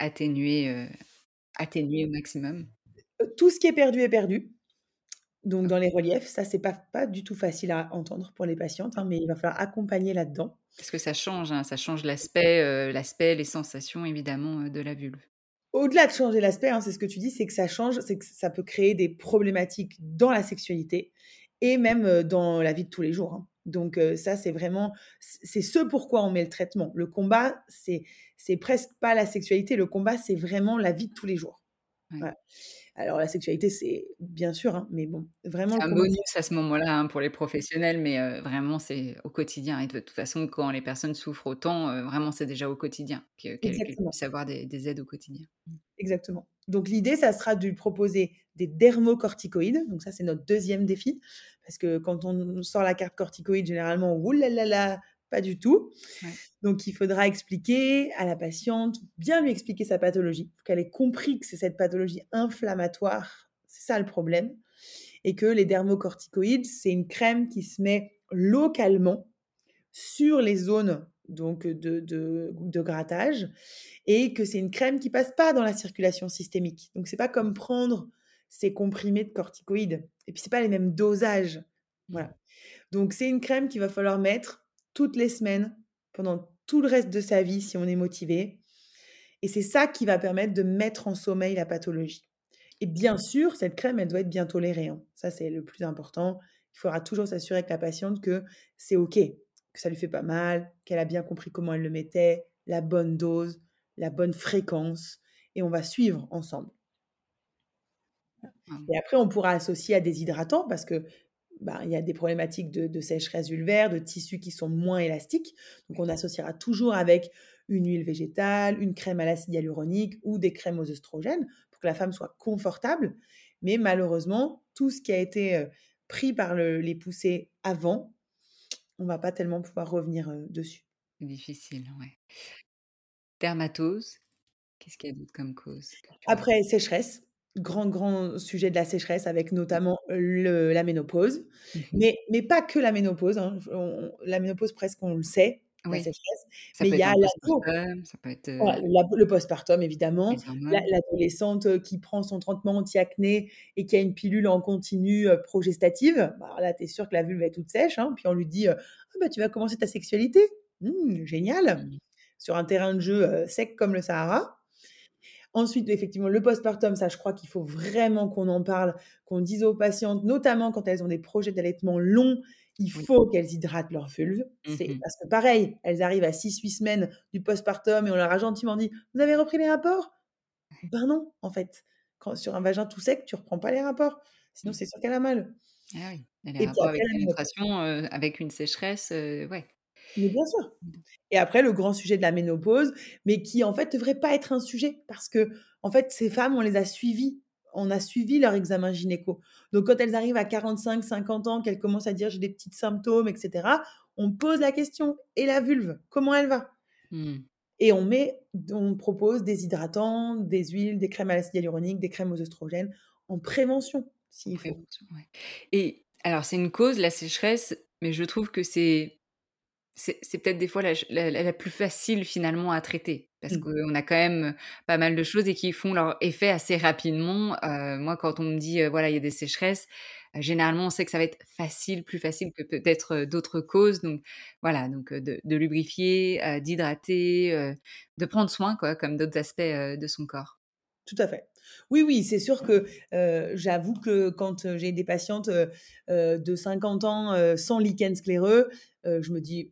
A: atténuer au maximum?
F: Tout ce qui est perdu. Donc dans les reliefs, ça c'est pas du tout facile à entendre pour les patientes, hein, mais il va falloir accompagner là-dedans.
A: Parce que ça change, hein, ça change l'aspect, les sensations évidemment, de la vulve.
F: Au-delà de changer l'aspect, hein, c'est ce que tu dis, c'est que ça change, c'est que ça peut créer des problématiques dans la sexualité et même, dans la vie de tous les jours, hein. Donc ça, c'est vraiment c'est ce pourquoi on met le traitement. Le combat, c'est presque pas la sexualité, le combat, c'est vraiment la vie de tous les jours.
A: Ouais.
F: Voilà. Alors la sexualité, c'est bien sûr, hein, mais bon, vraiment
A: C'est
F: le
A: un
F: combat,
A: bonus
F: c'est
A: à ce moment-là, hein, pour les professionnels, mais vraiment c'est au quotidien et de toute façon quand les personnes souffrent autant, vraiment c'est déjà au quotidien qu'elles
F: exactement.
A: puissent avoir des aides au quotidien.
F: Exactement. Donc l'idée, ça sera de lui proposer des dermocorticoïdes. Donc ça, c'est notre deuxième défi. Parce que quand on sort la carte corticoïde, généralement, ouh là là là, pas du tout.
A: Ouais.
F: Donc il faudra expliquer à la patiente, bien lui expliquer sa pathologie, pour qu'elle ait compris que c'est cette pathologie inflammatoire. C'est ça le problème. Et que les dermocorticoïdes, c'est une crème qui se met localement sur les zones donc de grattage et que c'est une crème qui passe pas dans la circulation systémique. Donc c'est pas comme prendre ces comprimés de corticoïdes et puis c'est pas les mêmes dosages.
A: Mmh.
F: Voilà. Donc c'est une crème qu'il va falloir mettre toutes les semaines pendant tout le reste de sa vie si on est motivé et c'est ça qui va permettre de mettre en sommeil la pathologie. Et bien sûr, cette crème, elle doit être bien tolérée, hein. Ça, c'est le plus important. Il faudra toujours s'assurer avec la patiente que c'est OK, que ça lui fait pas mal, qu'elle a bien compris comment elle le mettait, la bonne dose, la bonne fréquence et on va suivre ensemble.
A: Ah,
F: Et après, on pourra associer à des hydratants parce que, bah, il y a des problématiques de sécheresse vulvaire, de tissus qui sont moins élastiques. Donc,
A: oui.
F: on associera toujours avec une huile végétale, une crème à l'acide hyaluronique ou des crèmes aux œstrogènes pour que la femme soit confortable. Mais malheureusement, tout ce qui a été pris par les poussées avant, on va pas tellement pouvoir revenir dessus.
A: C'est difficile, ouais. Dermatose, qu'est-ce qu'il y a d'autre comme cause que tu vois?
F: Après, sécheresse, grand sujet de la sécheresse avec notamment la ménopause,
A: Mmh.
F: mais pas que la ménopause, hein. La ménopause presque on le sait, la
A: Oui,
F: sécheresse,
A: ça
F: mais il
A: peut
F: y
A: être
F: a
A: un
F: l'ado.
A: postpartum, ça peut être,
F: Voilà, le postpartum évidemment,
A: les hormones.
F: l'adolescente, qui prend son traitement anti-acné et qui a une pilule en continu, progestative. Bah, alors là, tu es sûre que la vulve est toute sèche, hein, puis on lui dit: «Ah bah, tu vas commencer ta sexualité? Mmh, génial!»
A: Mmh.
F: sur un terrain de jeu, sec comme le Sahara. Ensuite, effectivement, le postpartum, ça, je crois qu'il faut vraiment qu'on en parle, qu'on dise aux patientes, notamment quand elles ont des projets d'allaitement longs, il
A: Oui.
F: faut qu'elles hydratent leur vulve. C'est
A: Mmh.
F: parce que pareil, elles arrivent à 6-8 semaines du postpartum et on leur a gentiment dit: «Vous avez repris les rapports?» Ben non, en fait. Quand sur un vagin tout sec, tu reprends pas les rapports, sinon
A: Mmh.
F: c'est sûr qu'elle a mal.
A: Ah oui, et les
F: Et puis
A: rapports
F: après
A: avec
F: la ménopause.
A: pénétration, avec une sécheresse, ouais.
F: Mais bien sûr.
A: Mmh.
F: Et après le grand sujet de la ménopause, mais qui en fait devrait pas être un sujet parce que en fait ces femmes, on les a suivies. On a suivi leur examen gynéco. Donc quand elles arrivent à 45-50 ans, qu'elles commencent à dire: «J'ai des petits symptômes» et cetera, on pose la question: «Et la vulve, comment elle va?»
A: Mmh.
F: et on propose des hydratants, des huiles, des crèmes à l'acide hyaluronique, des crèmes aux œstrogènes en prévention
A: En
F: s'il faut.
A: prévention, ouais, et alors c'est une cause, la sécheresse, mais je trouve que c'est peut-être des fois la plus facile finalement à traiter. Parce
F: Mmh.
A: qu'on a quand même pas mal de choses et qui font leur effet assez rapidement. Moi quand on me dit, voilà, il y a des sécheresses, généralement on sait que ça va être facile, plus facile que peut-être, d'autres causes. Donc voilà, donc de lubrifier, d'hydrater, de prendre soin quoi, comme d'autres aspects, de son corps.
F: Tout à fait. Oui, oui, c'est sûr que, j'avoue que quand, j'ai des patientes, de 50 ans, sans lichen scléreux, je me dis: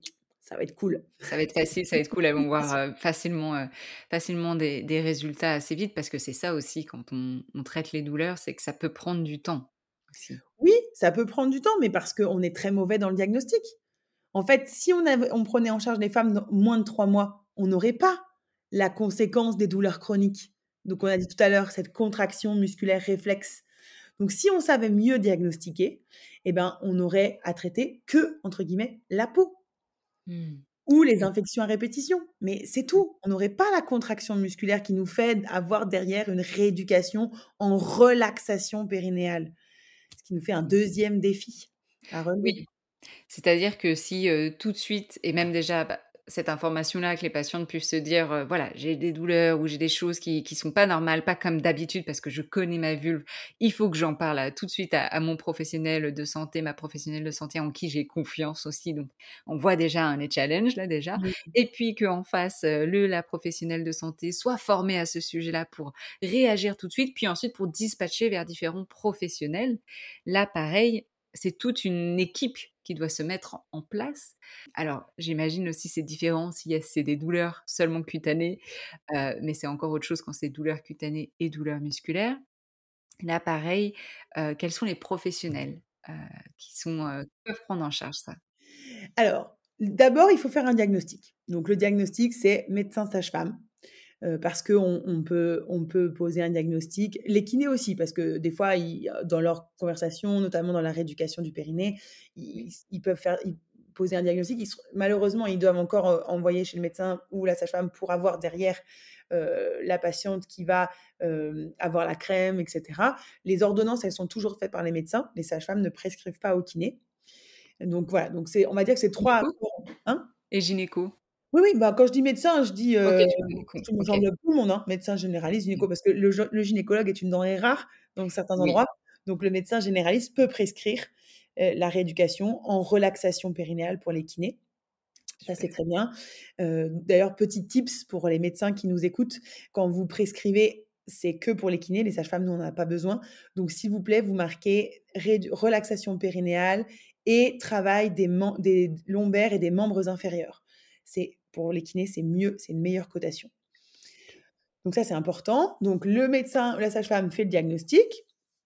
F: ça va être cool.
A: Ça va être facile, ça va être cool. Elles vont voir, facilement des résultats assez vite parce que c'est ça aussi quand on traite les douleurs, c'est que ça peut prendre du temps aussi.
F: Oui, ça peut prendre du temps, mais parce qu'on est très mauvais dans le diagnostic. En fait, si on prenait en charge les femmes dans moins de 3 mois, on n'aurait pas la conséquence des douleurs chroniques. Donc on a dit tout à l'heure, cette contraction musculaire réflexe. Donc si on savait mieux diagnostiquer, eh ben, on n'aurait à traiter que, entre guillemets, «la peau»
A: Mmh.
F: ou les infections à répétition. Mais c'est tout. On n'aurait pas la contraction musculaire qui nous fait avoir derrière une rééducation en relaxation périnéale, ce qui nous fait un deuxième défi à relever.
A: Oui. C'est-à-dire que si, tout de suite et même déjà, bah, cette information-là, que les patientes puissent se dire, «Voilà, j'ai des douleurs ou j'ai des choses qui sont pas normales, pas comme d'habitude parce que je connais ma vulve. Il faut que j'en parle tout de suite à mon professionnel de santé, ma professionnelle de santé en qui j'ai confiance aussi». Donc on voit déjà un challenge là déjà
F: Mmh.
A: et puis qu'en face, la professionnelle de santé soit formée à ce sujet-là pour réagir tout de suite, puis ensuite pour dispatcher vers différents professionnels. Là, pareil, c'est toute une équipe qui doit se mettre en place. Alors, j'imagine aussi c'est différent si c'est des douleurs seulement cutanées, mais c'est encore autre chose quand c'est douleurs cutanées et douleurs musculaires. Là, pareil, quels sont les professionnels, qui peuvent prendre en charge ça?
F: Alors, d'abord, il faut faire un diagnostic. Donc le diagnostic, c'est médecin sage-femme, parce qu'on peut poser un diagnostic. Les kinés aussi, parce que des fois, dans leur conversation, notamment dans la rééducation du périnée, ils peuvent poser un diagnostic. Malheureusement, ils doivent encore, envoyer chez le médecin ou la sage-femme pour avoir derrière, la patiente qui va, avoir la crème et cetera. Les ordonnances, elles sont toujours faites par les médecins. Les sages-femmes ne prescrivent pas aux kinés. Donc voilà, donc on va dire que c'est 3
A: Gynéco?
F: accords, hein?
A: Et gynéco?
F: Oui, oui, bah, quand je dis médecin, je dis,
A: OK, tu m'as
F: je
A: con OK.
F: j'englobe tout le monde, hein, médecin généraliste,
A: Mmh.
F: gynéco, parce que le gynécologue est une denrée rare dans certains
A: Oui,
F: endroits, donc le médecin généraliste peut prescrire, la rééducation en relaxation périnéale pour les kinés. Ça, c'est
A: super.
F: très bien. D'ailleurs, petit tips pour les médecins qui nous écoutent, quand vous prescrivez, c'est que pour les kinés, les sages-femmes, nous, on en a pas besoin. Donc s'il vous plaît, vous marquez relaxation périnéale et travail des lombaires et des membres inférieurs. C'est pour les kinés, c'est mieux, c'est une meilleure cotation. Donc ça, c'est important. Donc le médecin, la sage-femme fait le diagnostic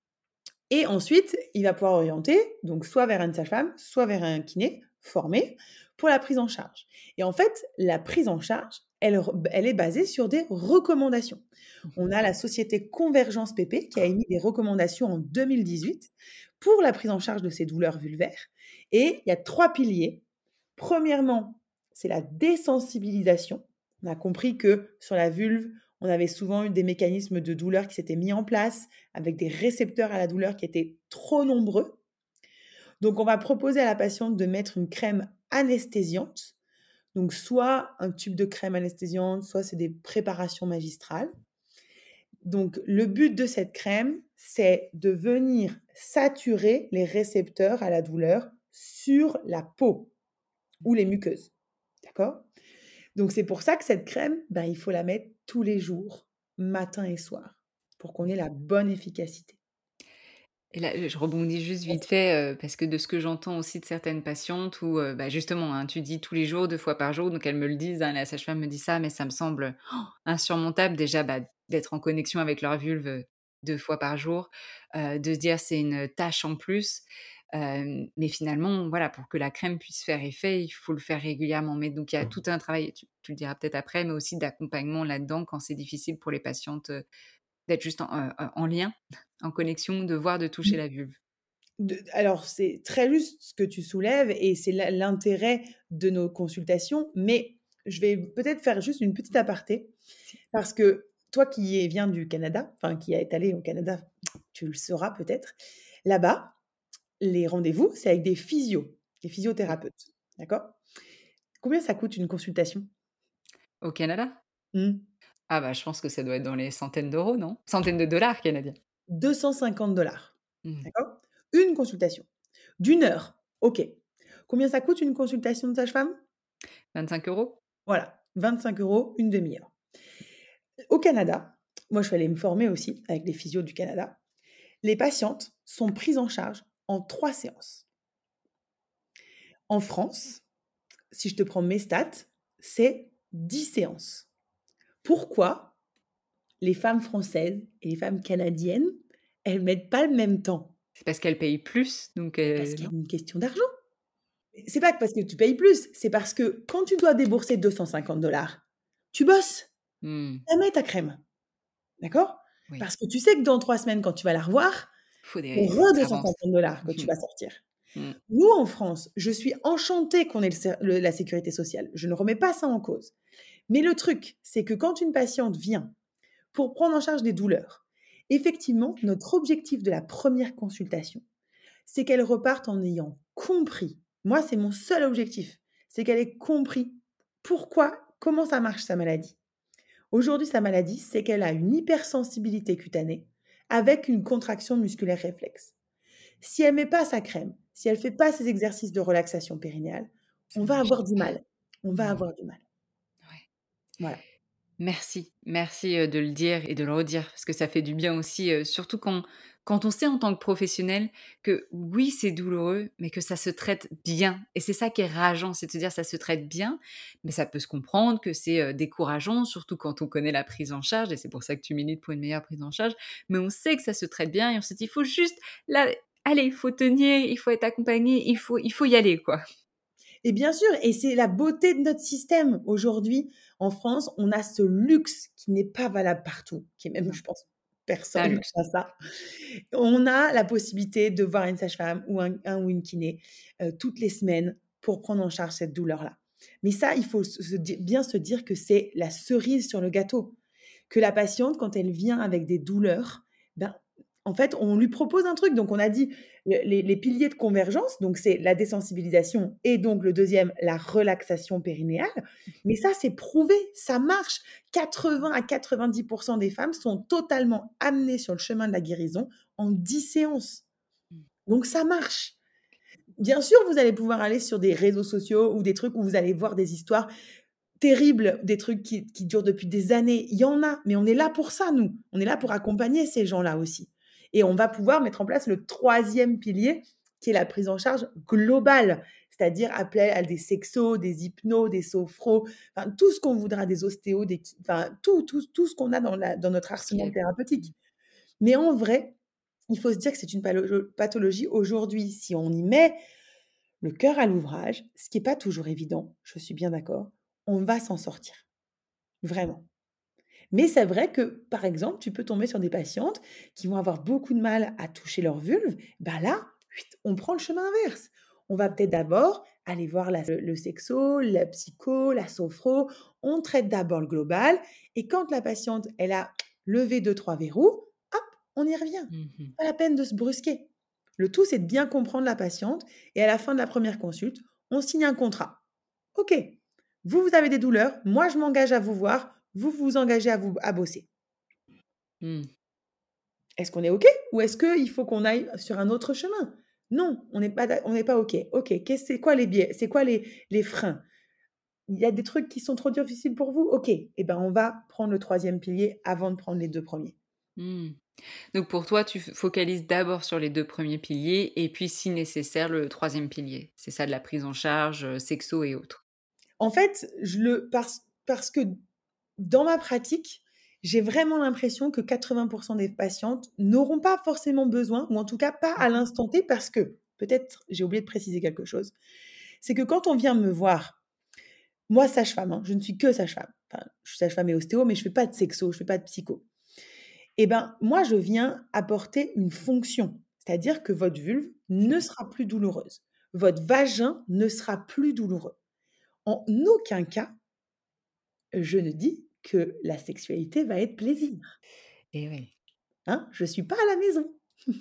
F: et ensuite, il va pouvoir orienter, donc soit vers une sage-femme, soit vers un kiné formé pour la prise en charge. Et en fait, la prise en charge, elle est basée sur des recommandations. On a la société Convergence PP qui a émis des recommandations en 2018 pour la prise en charge de ces douleurs vulvaires. Et il y a 3 piliers. Premièrement, c'est la désensibilisation. On a compris que sur la vulve, on avait souvent eu des mécanismes de douleur qui s'étaient mis en place avec des récepteurs à la douleur qui étaient trop nombreux. Donc, on va proposer à la patiente de mettre une crème anesthésiante. Donc, soit un tube de crème anesthésiante, soit c'est des préparations magistrales. Donc, le but de cette crème, c'est de venir saturer les récepteurs à la douleur sur la peau ou les muqueuses. D'accord? Donc, c'est pour ça que cette crème, ben, il faut la mettre tous les jours, matin et soir, pour qu'on ait la bonne efficacité.
A: Et là, je rebondis juste vite fait, parce que de ce que j'entends aussi de certaines patientes où, bah, justement, hein, tu dis tous les jours, 2 fois par jour, donc elles me le disent, hein, la sage-femme me dit ça, mais ça me semble insurmontable déjà, bah, d'être en connexion avec leur vulve, 2 fois par jour, de se dire: «C'est une tâche en plus». Mais finalement, voilà, pour que la crème puisse faire effet, il faut le faire régulièrement. Mais donc il y a tout un travail, tu le diras peut-être après, mais aussi d'accompagnement là-dedans quand c'est difficile pour les patientes, d'être juste en lien, en connexion, de voir, de toucher la vulve.
F: Alors, c'est très juste ce que tu soulèves et c'est l'intérêt de nos consultations, mais je vais peut-être faire juste une petite aparté parce que toi qui viens du Canada, enfin qui est allé au Canada, tu le sauras peut-être. Là-bas, les rendez-vous, c'est avec des
A: Oui.
F: physiothérapeutes, d'accord? Combien ça coûte une consultation?
A: Au Canada?
F: Mmh.
A: Ah bah, je pense que ça doit être dans les centaines d'euros, non? Centaines de dollars canadiens.
F: 250 $,
A: Mmh.
F: d'accord? Une consultation d'une heure, OK. Combien ça coûte une consultation de sage-femme?
A: 25 €?
F: Voilà, 25 € une demi-heure. Au Canada, moi je suis allée me former aussi avec les physios du Canada. Les patientes sont prises en charge en 3 séances. En France, si je te prends mes stats, c'est 10 séances. Pourquoi les femmes françaises et les femmes canadiennes, elles mettent pas le même temps?
A: C'est parce qu'elle paye plus, donc
F: Parce qu'il y a
A: non?
F: une question d'argent. C'est pas que parce que tu payes plus, c'est parce que quand tu dois débourser 250 $, tu bosses.
A: Mmh.
F: Jamais ta crème. D'accord?
A: Oui.
F: Parce que tu sais que dans 3 semaines, quand tu vas la revoir, c'est
A: Faut que
F: re
A: ça avance.
F: 250 $ que tu
A: Mmh
F: vas sortir.
A: mh.
F: Nous, en France, je suis enchantée qu'on ait la sécurité sociale. Je ne remets pas ça en cause. Mais le truc, c'est que quand une patiente vient pour prendre en charge des douleurs, effectivement, notre objectif de la première consultation, c'est qu'elle reparte en ayant compris. Moi, c'est mon seul objectif. C'est qu'elle ait compris comment ça marche sa maladie. Aujourd'hui, sa maladie, c'est qu'elle a une hypersensibilité cutanée avec une contraction musculaire réflexe. Si elle met pas sa crème, si elle fait pas ses exercices de relaxation périnéale,
A: Ça
F: on va
A: marche
F: avoir du
A: pas.
F: mal. On va
A: Mmh.
F: avoir du mal.
A: Ouais.
F: Voilà.
A: Merci, de le dire et de le redire parce que ça fait du bien aussi, surtout quand on sait en tant que professionnel que oui, c'est douloureux, mais que ça se traite bien et c'est ça qui est rageant, c'est de se dire: «Ça se traite bien», mais ça peut se comprendre que c'est, décourageant, surtout quand on connaît la prise en charge et c'est pour ça que tu milites pour une meilleure prise en charge, mais on sait que ça se traite bien et on se dit: «Il faut juste là, allez, il faut tenir, il faut être accompagné, il faut y aller, quoi».
F: Et bien sûr, et c'est la beauté de notre système. Aujourd'hui, en France, on a ce luxe qui n'est pas valable partout, qui est même,
A: Non,
F: je pense,
A: c'est un
F: personne
A: luxe.
F: n'a ça. On a la possibilité de voir une sage-femme ou un ou une kiné, toutes les semaines pour prendre en charge cette douleur-là. Mais ça, il faut bien se dire que c'est la cerise sur le gâteau. Que la patiente, quand elle vient avec des douleurs, ben, en fait, on lui propose un truc. Donc, on a dit les piliers de convergence, donc c'est la désensibilisation et donc le deuxième, la relaxation périnéale. Mais ça, c'est prouvé, ça marche. 80 à 90 des femmes sont totalement amenées sur le chemin de la guérison en 10 séances.
A: Mmh.
F: Donc, ça marche. Bien sûr, vous allez pouvoir aller sur des réseaux sociaux ou des trucs où vous allez voir des histoires terribles, des trucs qui durent depuis des années. Il y en a, mais on est là pour ça, nous. On est là pour accompagner ces gens-là aussi. Et on va pouvoir mettre en place le troisième pilier, qui est la prise en charge globale, c'est-à-dire appeler à des sexos, des hypnos, des sophros, enfin, tout ce qu'on voudra, des ostéos, enfin, tout ce qu'on a dans notre
A: Ce qui
F: arsenal
A: est mmh.
F: thérapeutique. Mais en vrai, il faut se dire que c'est une pathologie aujourd'hui. Si on y met le cœur à l'ouvrage, ce qui est pas toujours évident, je suis bien d'accord, on va s'en sortir, vraiment. Mais c'est vrai que, par exemple, tu peux tomber sur des patientes qui vont avoir beaucoup de mal à toucher leur vulve. Bah là, huit, on prend le chemin inverse. On va peut-être d'abord aller voir le sexo, la psycho, la sophro. On traite d'abord le global. Et quand la patiente, elle a levé deux, trois verrous, hop, on y revient.
A: Mmh.
F: Pas la peine de se brusquer. Le tout, c'est de bien comprendre la patiente. Et à la fin de la première consulte, on signe un contrat. OK, vous avez des douleurs, moi je m'engage à vous voir, vous vous engagez à bosser.
A: Mmh.
F: Est-ce qu'on est OK? Ou est-ce qu'il faut qu'on aille sur un autre chemin? Non, on n'est pas OK. OK, c'est quoi les biais? C'est quoi les freins? Il y a des trucs qui sont trop difficiles pour vous? OK, et ben, on va prendre le troisième pilier avant de prendre les 2 premiers.
A: Mmh. Donc pour toi, tu focalises d'abord sur les 2 premiers piliers et puis si nécessaire le troisième pilier. C'est ça de la prise en charge, sexo et autres?
F: En fait, parce que dans ma pratique, j'ai vraiment l'impression que 80 des patientes n'auront pas forcément besoin, ou en tout cas pas à
A: Mmh.
F: l'instant T, parce que peut-être j'ai oublié de préciser quelque chose. C'est que quand on vient me voir, moi sage-femme, hein, je ne suis que sage-femme. Enfin, je suis sage-femme et ostéo, mais je fais pas de sexo, je fais pas de psycho. Et ben, moi, je viens apporter une fonction, c'est-à-dire que votre vulve
A: C'est
F: ne
A: bien.
F: sera plus douloureuse. Votre vagin ne sera plus douloureux. En aucun cas, je ne dis que la sexualité va être plaisir,
A: Et oui.
F: hein. Je suis pas à la maison.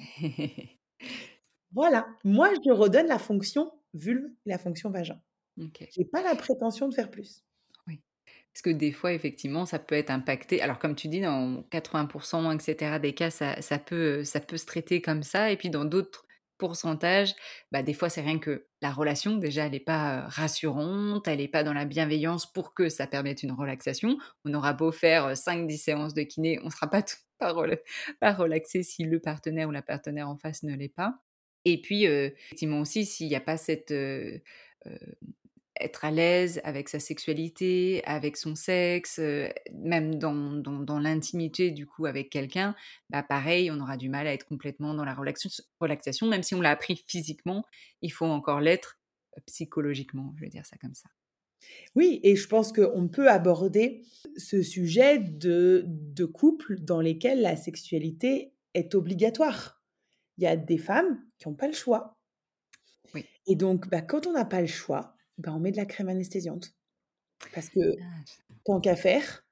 F: Voilà, moi, je redonne la fonction vulve et la fonction vagin.
A: OK.
F: J'ai pas la prétention de faire plus.
A: Oui. Parce que des fois, effectivement, ça peut être impacté. Alors, comme tu dis, dans 80 et cetera des cas, ça peut se traiter comme ça et puis dans d'autres pourcentages, bah, des fois, c'est rien que la relation, déjà, elle est pas, rassurante, elle est pas dans la bienveillance pour que ça permette une relaxation. On aura beau faire, 5-10 séances de kiné, on sera pas pas relaxé si le partenaire ou la partenaire en face ne l'est pas et puis, effectivement aussi, s'il y a pas cette, être à l'aise avec sa sexualité, avec son sexe, même dans l'intimité du coup avec quelqu'un, bah, pareil, on aura du mal à être complètement dans la relaxation, même si on l'a appris physiquement, il faut encore l'être, psychologiquement, je vais dire ça comme ça.
F: Oui, et je pense qu'on peut aborder ce sujet de couples dans lesquels la sexualité est obligatoire. Il y a des femmes qui ont pas le choix
A: Oui.
F: et donc bah, quand on n'a pas le choix, bah, on met de la crème anesthésiante parce que
A: Ah,
F: tant qu'à faire,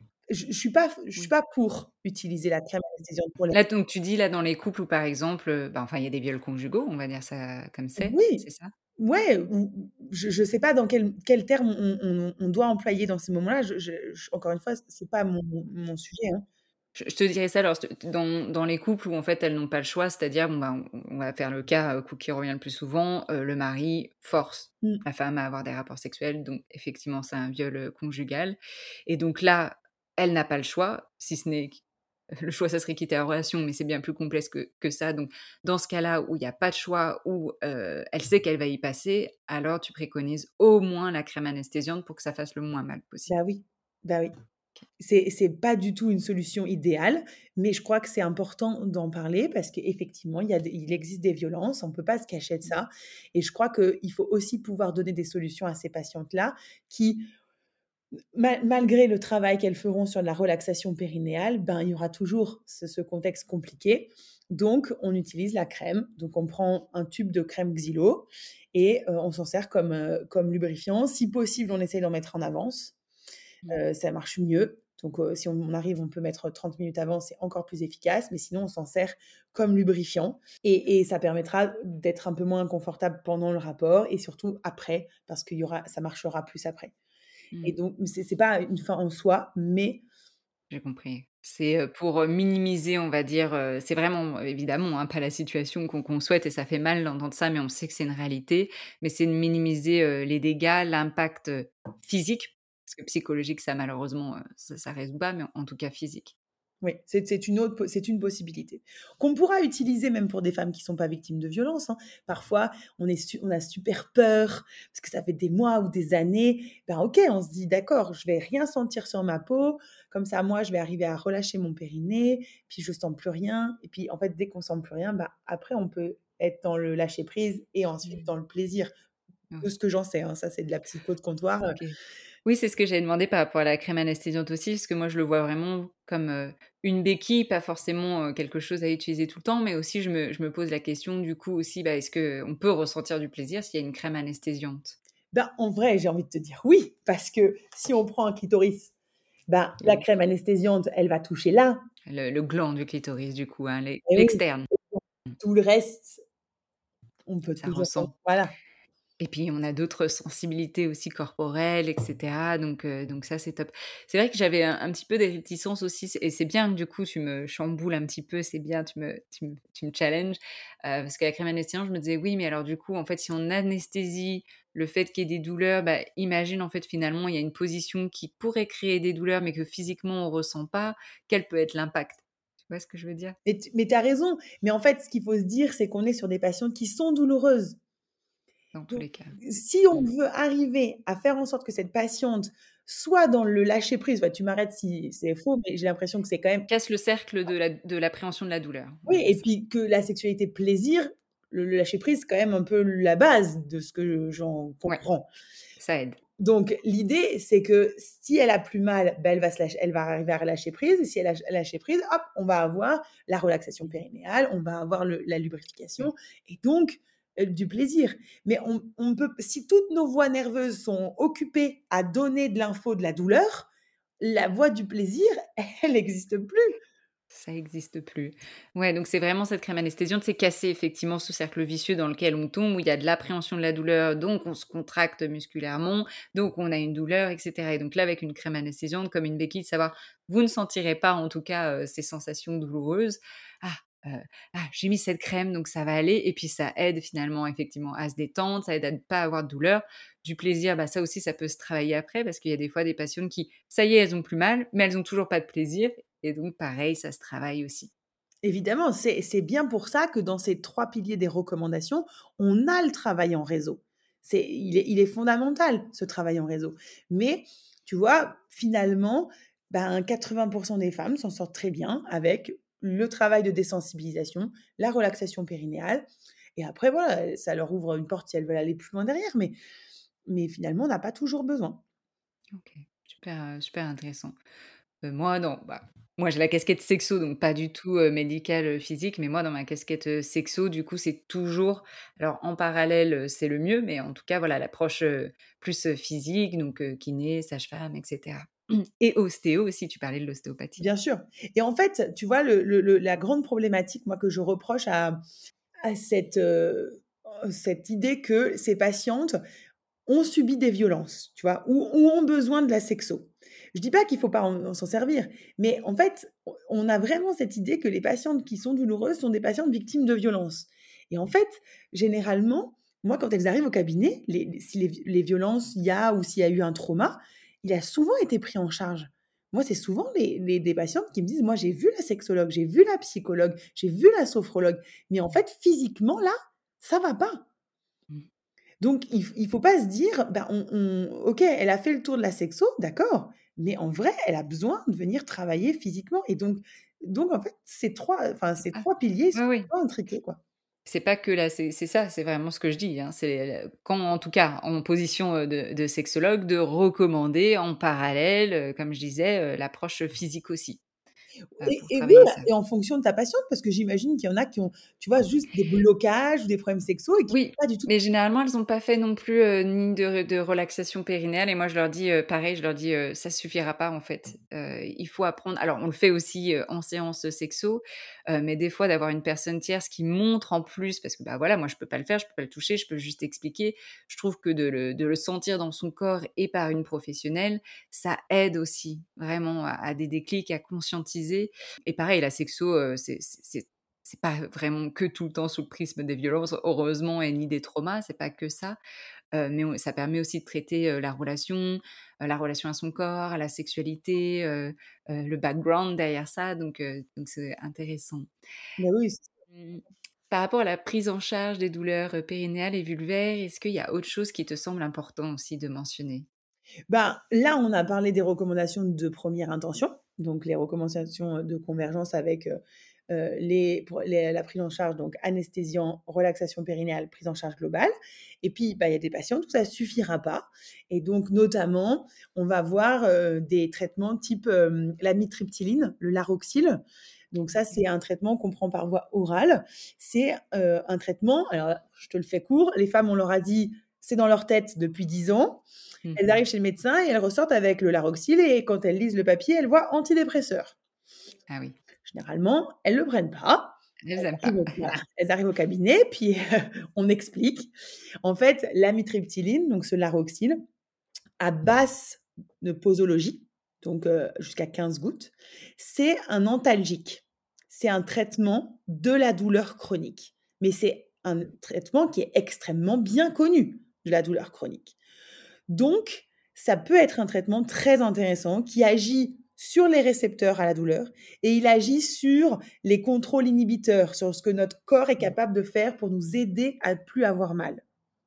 F: je suis
A: oui.
F: pas pour utiliser la crème anesthésiante pour les
A: Là, donc tu dis là dans les couples où par exemple, bah, enfin il y a des viols conjugaux, on va dire ça comme
F: oui,
A: c'est ça?
F: ouais, ou je sais pas dans quel terme on doit employer dans ces moments-là. Je encore une fois, c'est pas mon sujet, hein.
A: Je te dirais ça alors dans les couples où en fait elles n'ont pas le choix, c'est-à-dire bon, bah, on va faire le cas, qui revient le plus souvent, le mari force
F: Mmh.
A: la femme à avoir des rapports sexuels, donc effectivement c'est un viol, conjugal et donc là, elle n'a pas le choix, si ce n'est le choix ça serait quitter la relation, mais c'est bien plus complexe que ça, donc dans ce cas-là où il y a pas de choix, où, elle sait qu'elle va y passer, alors tu préconises au moins la crème anesthésiante pour que ça fasse le moins mal possible.
F: Bah oui, bah oui.
A: OK.
F: C'est pas du tout une solution idéale, mais je crois que c'est important d'en parler parce qu'effectivement, il existe des violences, on peut pas se cacher de ça et je crois qu'il faut aussi pouvoir donner des solutions à ces patientes-là qui, malgré le travail qu'elles feront sur la relaxation périnéale, ben, il y aura toujours ce contexte compliqué. Donc on utilise la crème, donc on prend un tube de crème Xylo et on s'en sert comme lubrifiant. Si possible, on essaye d'en mettre en avance.
A: Mmh.
F: Ça marche mieux. Donc, si on arrive, on peut mettre 30 minutes avant, c'est encore plus efficace, mais sinon on s'en sert comme lubrifiant et ça permettra d'être un peu moins inconfortable pendant le rapport et surtout après, parce ça marchera plus après et
A: Mmh.
F: donc c'est pas une fin en soi, mais
A: J'ai compris. C'est, pour, minimiser, on va dire, c'est vraiment évidemment, hein, pas la situation qu'on souhaite et ça fait mal d'entendre ça, mais on sait que c'est une réalité. Mais c'est de minimiser, les dégâts, l'impact, physique, parce que psychologique, ça malheureusement, ça résout pas, mais en tout cas physique.
F: oui, c'est une possibilité qu'on pourra utiliser même pour des femmes qui sont pas victimes de violences, hein. Parfois, on a super peur parce que ça fait des mois ou des années. Ben, OK, on se dit: «D'accord, je vais rien sentir sur ma peau, comme ça, moi, je vais arriver à relâcher mon périnée, puis je sens plus rien» et puis, en fait, dès qu'on sent plus rien, bah, après on peut être dans le lâcher prise et ensuite
A: Mmh.
F: dans le plaisir. De
A: Ouais.
F: ce que j'en sais, hein, ça, c'est de la psycho de comptoir,
A: OK. Oui, c'est ce que j'allais demander par rapport à la crème anesthésiante aussi, parce que moi je le vois vraiment comme, une béquille, pas forcément, quelque chose à utiliser tout le temps, mais aussi je me pose la question du coup aussi, bah, est-ce qu'on peut ressentir du plaisir s'il y a une crème anesthésiante?
F: ben, en vrai, j'ai envie de te dire oui, parce que si on prend un clitoris, ben, la
A: Oui,
F: crème anesthésiante, elle va toucher là
A: le gland du clitoris du coup, hein,
F: et oui,
A: l'externe. Mmh.
F: tout le reste, on peut
A: Ça
F: toujours
A: ressent.
F: voilà.
A: Et puis on a d'autres sensibilités aussi corporelles et cetera, donc ça c'est top. C'est vrai que j'avais un petit peu des réticences aussi et c'est bien que du coup tu me chamboules un petit peu, c'est bien, tu me challenges, parce qu'à la crème anesthésiante, je me disais: «Oui, mais alors du coup, en fait, si on anesthésie le fait qu'il y ait des douleurs, bah, imagine en fait finalement il y a une position qui pourrait créer des douleurs mais que physiquement on ressent pas, quel peut être l'impact?» Tu vois ce que je veux dire?
F: Mais tu as raison, mais en fait, ce qu'il faut se dire, c'est qu'on est sur des patientes qui sont douloureuses.
A: Dans tous
F: Donc
A: les cas.
F: si on
A: Mmh.
F: veut arriver à faire en sorte que cette patiente soit dans le lâcher prise, bah, tu m'arrêtes si c'est faux, mais j'ai l'impression que c'est quand même
A: Casse le cercle de l'appréhension de la douleur, on va
F: oui
A: dire
F: et
A: ça.
F: puis que la sexualité plaisir, le lâcher prise, c'est quand même un peu la base de ce que j'en
A: Ouais,
F: comprends.
A: ça aide.
F: Donc l'idée, c'est que si elle a plus mal, bah, elle va arriver à relâcher prise et si elle a lâché prise, hop, on va avoir la relaxation
A: Mmh.
F: périnéale, on va avoir la lubrification
A: Oui.
F: et donc du plaisir. Mais on peut si toutes nos voies nerveuses sont occupées à donner de l'info de la douleur, la voie du plaisir, elle n'existe plus.
A: Ça existe plus. Ouais, donc c'est vraiment cette crème anesthésiante, c'est casser effectivement ce cercle vicieux dans lequel on tombe, où il y a de l'appréhension de la douleur, donc on se contracte musculairement, donc on a une douleur et cetera et donc là, avec une crème anesthésiante comme une béquille, de savoir vous ne sentirez pas en tout cas, ces sensations douloureuses. Ah, j'ai mis cette crème donc ça va aller et puis ça aide finalement effectivement à se détendre, ça aide à ne pas avoir de douleur. Du plaisir, bah, ça aussi ça peut se travailler après parce qu'il y a des fois des patientes qui, ça y est, elles ont plus mal, mais elles ont toujours pas de plaisir et donc pareil, ça se travaille aussi.
F: Évidemment, c'est bien pour ça que dans ces 3 piliers des recommandations, on a le travail en réseau. Il est fondamental, ce travail en réseau. Mais tu vois, finalement, 80 des femmes s'en sortent très bien avec le travail de désensibilisation, la relaxation périnéale et après voilà, ça leur ouvre une porte si elles veulent aller plus loin derrière, mais finalement, on n'a pas toujours besoin.
A: OK, super, super intéressant. Moi non, moi j'ai la casquette sexo donc pas du tout, médicale, physique, mais moi dans ma casquette, sexo du coup c'est toujours alors en parallèle, c'est le mieux, mais en tout cas voilà l'approche, plus, physique donc kiné, sage-femme et cetera et ostéo aussi, tu parlais de l'ostéopathie.
F: Bien sûr et en fait, tu vois, la grande problématique, moi, que je reproche à cette idée que ces patientes ont subi des violences, tu vois? Ou ont besoin de la sexo. Je dis pas qu'il faut pas en s'en servir, mais en fait, on a vraiment cette idée que les patientes qui sont douloureuses sont des patientes victimes de violences et en fait, généralement, moi, quand elles arrivent au cabinet, si les violences il y a ou s'il y a eu un trauma, il a souvent été pris en charge. Moi, c'est souvent des patientes qui me disent: «Moi, j'ai vu la sexologue, j'ai vu la psychologue, j'ai vu la sophrologue, mais en fait, physiquement, là, ça va pas».
A: Mmh.
F: Donc il faut pas se dire, OK, elle a fait le tour de la sexo, d'accord, mais en vrai, elle a besoin de venir travailler physiquement et donc en fait,
A: C'est
F: ces
A: ça.
F: 3 piliers
A: Oui,
F: sont
A: oui.
F: pas intriqués, quoi.
A: C'est pas que là, c'est ça, c'est vraiment ce que je dis, hein. C'est, quand en tout cas en position, de sexologue, de recommander en parallèle, comme je disais, l'approche physique aussi, pour
F: Et oui,
A: travailler ça.
F: et en fonction de ta patiente, parce que j'imagine qu'il y en a qui ont, tu vois, juste des blocages ou des problèmes sexos et qui
A: Oui,
F: pas du tout.
A: mais généralement, elles ont pas fait non plus, ni de relaxation périnéale et moi je leur dis, pareil, je leur dis, «Ça suffira pas en fait, il faut apprendre» alors on le fait aussi, en séance, sexo, mais des fois d'avoir une personne tierce qui montre en plus parce que, voilà, moi je peux pas le faire, je peux pas le toucher, je peux juste expliquer. Je trouve que de le sentir dans son corps et par une professionnelle, ça aide aussi vraiment à des déclics, à conscientiser et pareil la sexo, c'est pas vraiment que tout le temps sous le prisme des violences, heureusement et ni des traumas, c'est pas que ça, mais ça permet aussi de traiter, la relation à son corps, à la sexualité, le background derrière ça, donc c'est intéressant.
F: Mais oui,
A: Mmh. Par rapport à la prise en charge des douleurs, périnéales et vulvaires, est-ce qu'il y a autre chose qui te semble important aussi de mentionner?
F: là, on a parlé des recommandations de première intention, donc les recommandations, de convergence avec, la prise en charge, donc anesthésiant, relaxation périnéale, prise en charge globale et puis, il y a des patientes où ça suffira pas et donc notamment, on va voir, des traitements type, l'amitriptyline, le Laroxyl. Donc ça, c'est un traitement qu'on prend par voie orale. C'est, un traitement alors je te le fais court, les femmes, on leur a dit: «C'est dans leur tête depuis 10 ans». Elles
A: Mmh.
F: arrivent chez le médecin et elles ressortent avec le Laroxyl et quand elles lisent le papier, elles voient antidépresseur.
A: Ah oui,
F: Généralement, elles le prennent pas.
A: elles aiment pas.
F: Elles arrivent au cabinet, puis on explique. En fait, l'amitriptyline, donc ce Laroxyl, à basse de posologie, donc jusqu'à 15 gouttes, c'est un antalgique. C'est un traitement de la douleur chronique. Mais c'est un traitement qui est extrêmement bien connu de la douleur chronique. Donc, ça peut être un traitement très intéressant qui agit sur les récepteurs à la douleur et il agit sur les contrôles inhibiteurs, sur ce que notre corps est capable de faire pour nous aider à plus avoir mal.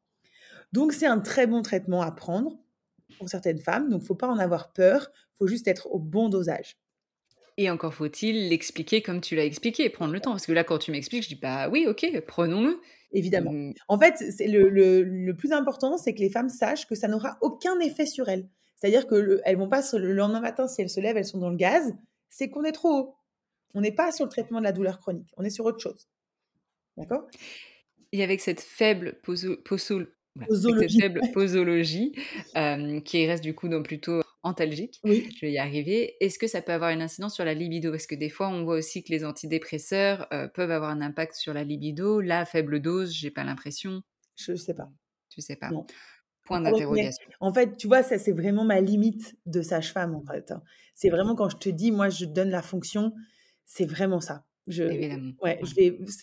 F: Donc, c'est un très bon traitement à prendre pour certaines femmes, donc il ne faut pas en avoir peur, il faut juste être au bon dosage.
A: Et encore faut-il l'expliquer comme tu l'as expliqué, prendre le temps. Parce que là, quand tu m'expliques, je dis: «Bah oui, OK, prenons-le».
F: Évidemment.
A: Mmh,
F: En fait, c'est le plus important, c'est que les femmes sachent que ça n'aura aucun effet sur elles. C'est-à-dire que elles vont pas le lendemain matin, si elles se lèvent, elles sont dans le gaz, c'est qu'on est trop haut. On n'est pas sur le traitement de la douleur chronique, on est sur autre chose. D'accord?
A: et avec cette faible avec cette
F: Posologie.
A: faible posologie, qui reste du coup donc plutôt antalgique,
F: Oui,
A: je vais y arriver. Est-ce que ça peut avoir une incidence sur la libido? Parce que des fois, on voit aussi que les antidépresseurs, peuvent avoir un impact sur la libido. Là, à faible dose, j'ai pas l'impression.
F: je sais pas.
A: Tu sais pas?
F: Non.
A: Point
F: À retourner.
A: d'interrogation.
F: En fait, tu vois, ça, c'est vraiment ma limite de sage-femme, en fait, hein. C'est
A: OK,
F: vraiment quand je te dis, moi, je donne la fonction, c'est vraiment ça.
A: évidemment,
F: Ouais,
A: ouais.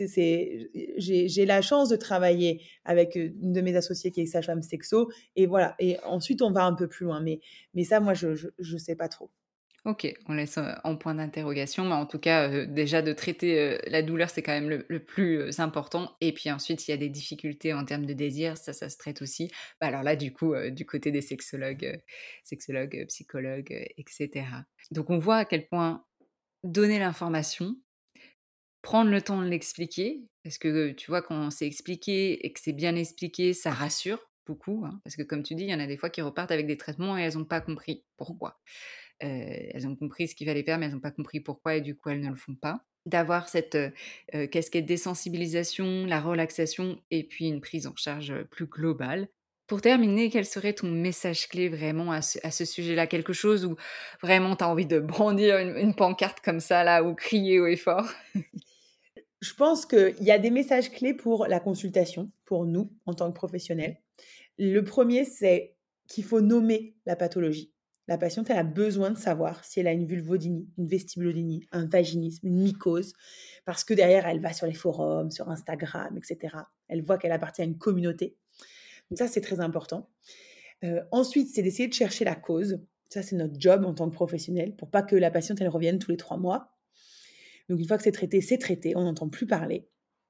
F: j'ai la chance de travailler avec, une de mes associées qui est sage-femme sexo et voilà et ensuite on va un peu plus loin mais ça, moi, je sais pas trop.
A: OK, on laisse, en point d'interrogation, mais en tout cas, déjà de traiter, la douleur, c'est quand même le plus, important et puis ensuite, il y a des difficultés en termes de désir, ça se traite aussi. Bah, alors là, du coup, du côté des sexologues, psychologues, et cetera. Donc on voit à quel point donner l'information, prendre le temps de l'expliquer, parce que, tu vois, quand c'est expliqué et que c'est bien expliqué, ça rassure beaucoup, hein, parce que comme tu dis, il y en a des fois qui repartent avec des traitements et elles ont pas compris pourquoi. Elles ont compris ce qu'il fallait faire, mais elles ont pas compris pourquoi et du coup, elles ne le font pas. D'avoir cette, casquette désensibilisation, la relaxation et puis une prise en charge, plus globale. Pour terminer, quel serait ton message clé vraiment à ce sujet-là? Quelque chose où vraiment tu as envie de brandir une pancarte comme ça là ou crier haut et fort?
F: Je pense qu'il y a des messages clés pour la consultation, pour nous, en tant que
A: Mmh.
F: professionnels. Le premier, c'est qu'il faut nommer la pathologie. La patiente, elle a besoin de savoir si elle a une vulvodynie, une vestibulodynie, un vaginisme, une mycose, parce que derrière, elle va sur les forums, sur Instagram, et cetera. Elle voit qu'elle appartient à une communauté. Donc ça, c'est très important. Ensuite, c'est d'essayer de chercher la cause. Ça, c'est notre job en tant que professionnel, pour pas que la patiente, elle revienne tous les 3 mois. Donc une fois que c'est traité, on n'entend plus parler.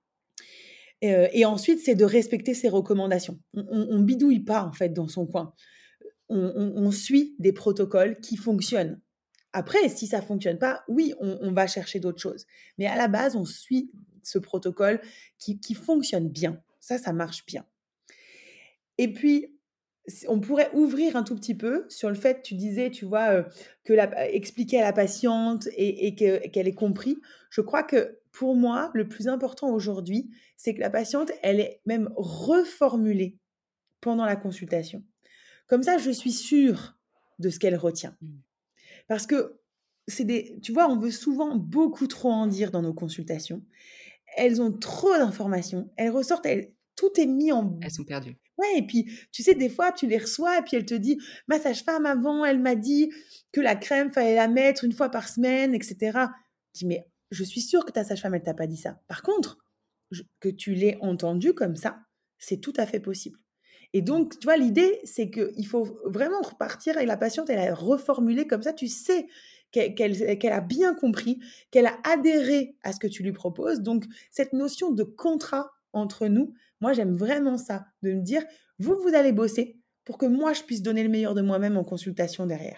F: Et ensuite, c'est de respecter ses recommandations. On bidouille pas, en fait, dans son coin. On suit des protocoles qui fonctionnent. Après, si ça fonctionne pas, oui, on va chercher d'autres choses. Mais à la base, on suit ce protocole qui fonctionne bien. Ça marche bien. Et puis, on pourrait ouvrir un tout petit peu sur le fait, tu disais, tu vois, que expliquer à la patiente et qu'elle ait compris. Je crois que pour moi, le plus important aujourd'hui, c'est que la patiente, elle est même reformulée pendant la consultation. Comme ça, je suis sûre de ce qu'elle retient.
A: Mmh.
F: Parce que tu vois, on veut souvent beaucoup trop en dire dans nos consultations. Elles ont trop d'informations. Elles ressortent, tout est mis en.
A: Elles sont perdues.
F: Ouais, et puis, tu sais, des fois, tu les reçois et puis elle te dit: «Ma sage-femme avant, elle m'a dit que la crème, fallait la mettre une fois par semaine» et cetera. Je dis: «Mais je suis sûre que ta sage-femme, elle t'a pas dit ça. Par contre, que tu l'aies entendu comme ça, c'est tout à fait possible». Et
A: Mmh.
F: donc, tu vois, l'idée, c'est qu'il faut vraiment repartir et la patiente, elle a reformulé comme ça, tu sais qu'elle a bien compris, qu'elle a adhéré à ce que tu lui proposes. Donc, cette notion de contrat entre nous, moi, j'aime vraiment ça, de me dire: vous allez bosser pour que moi, je puisse donner le meilleur de moi-même en consultation derrière».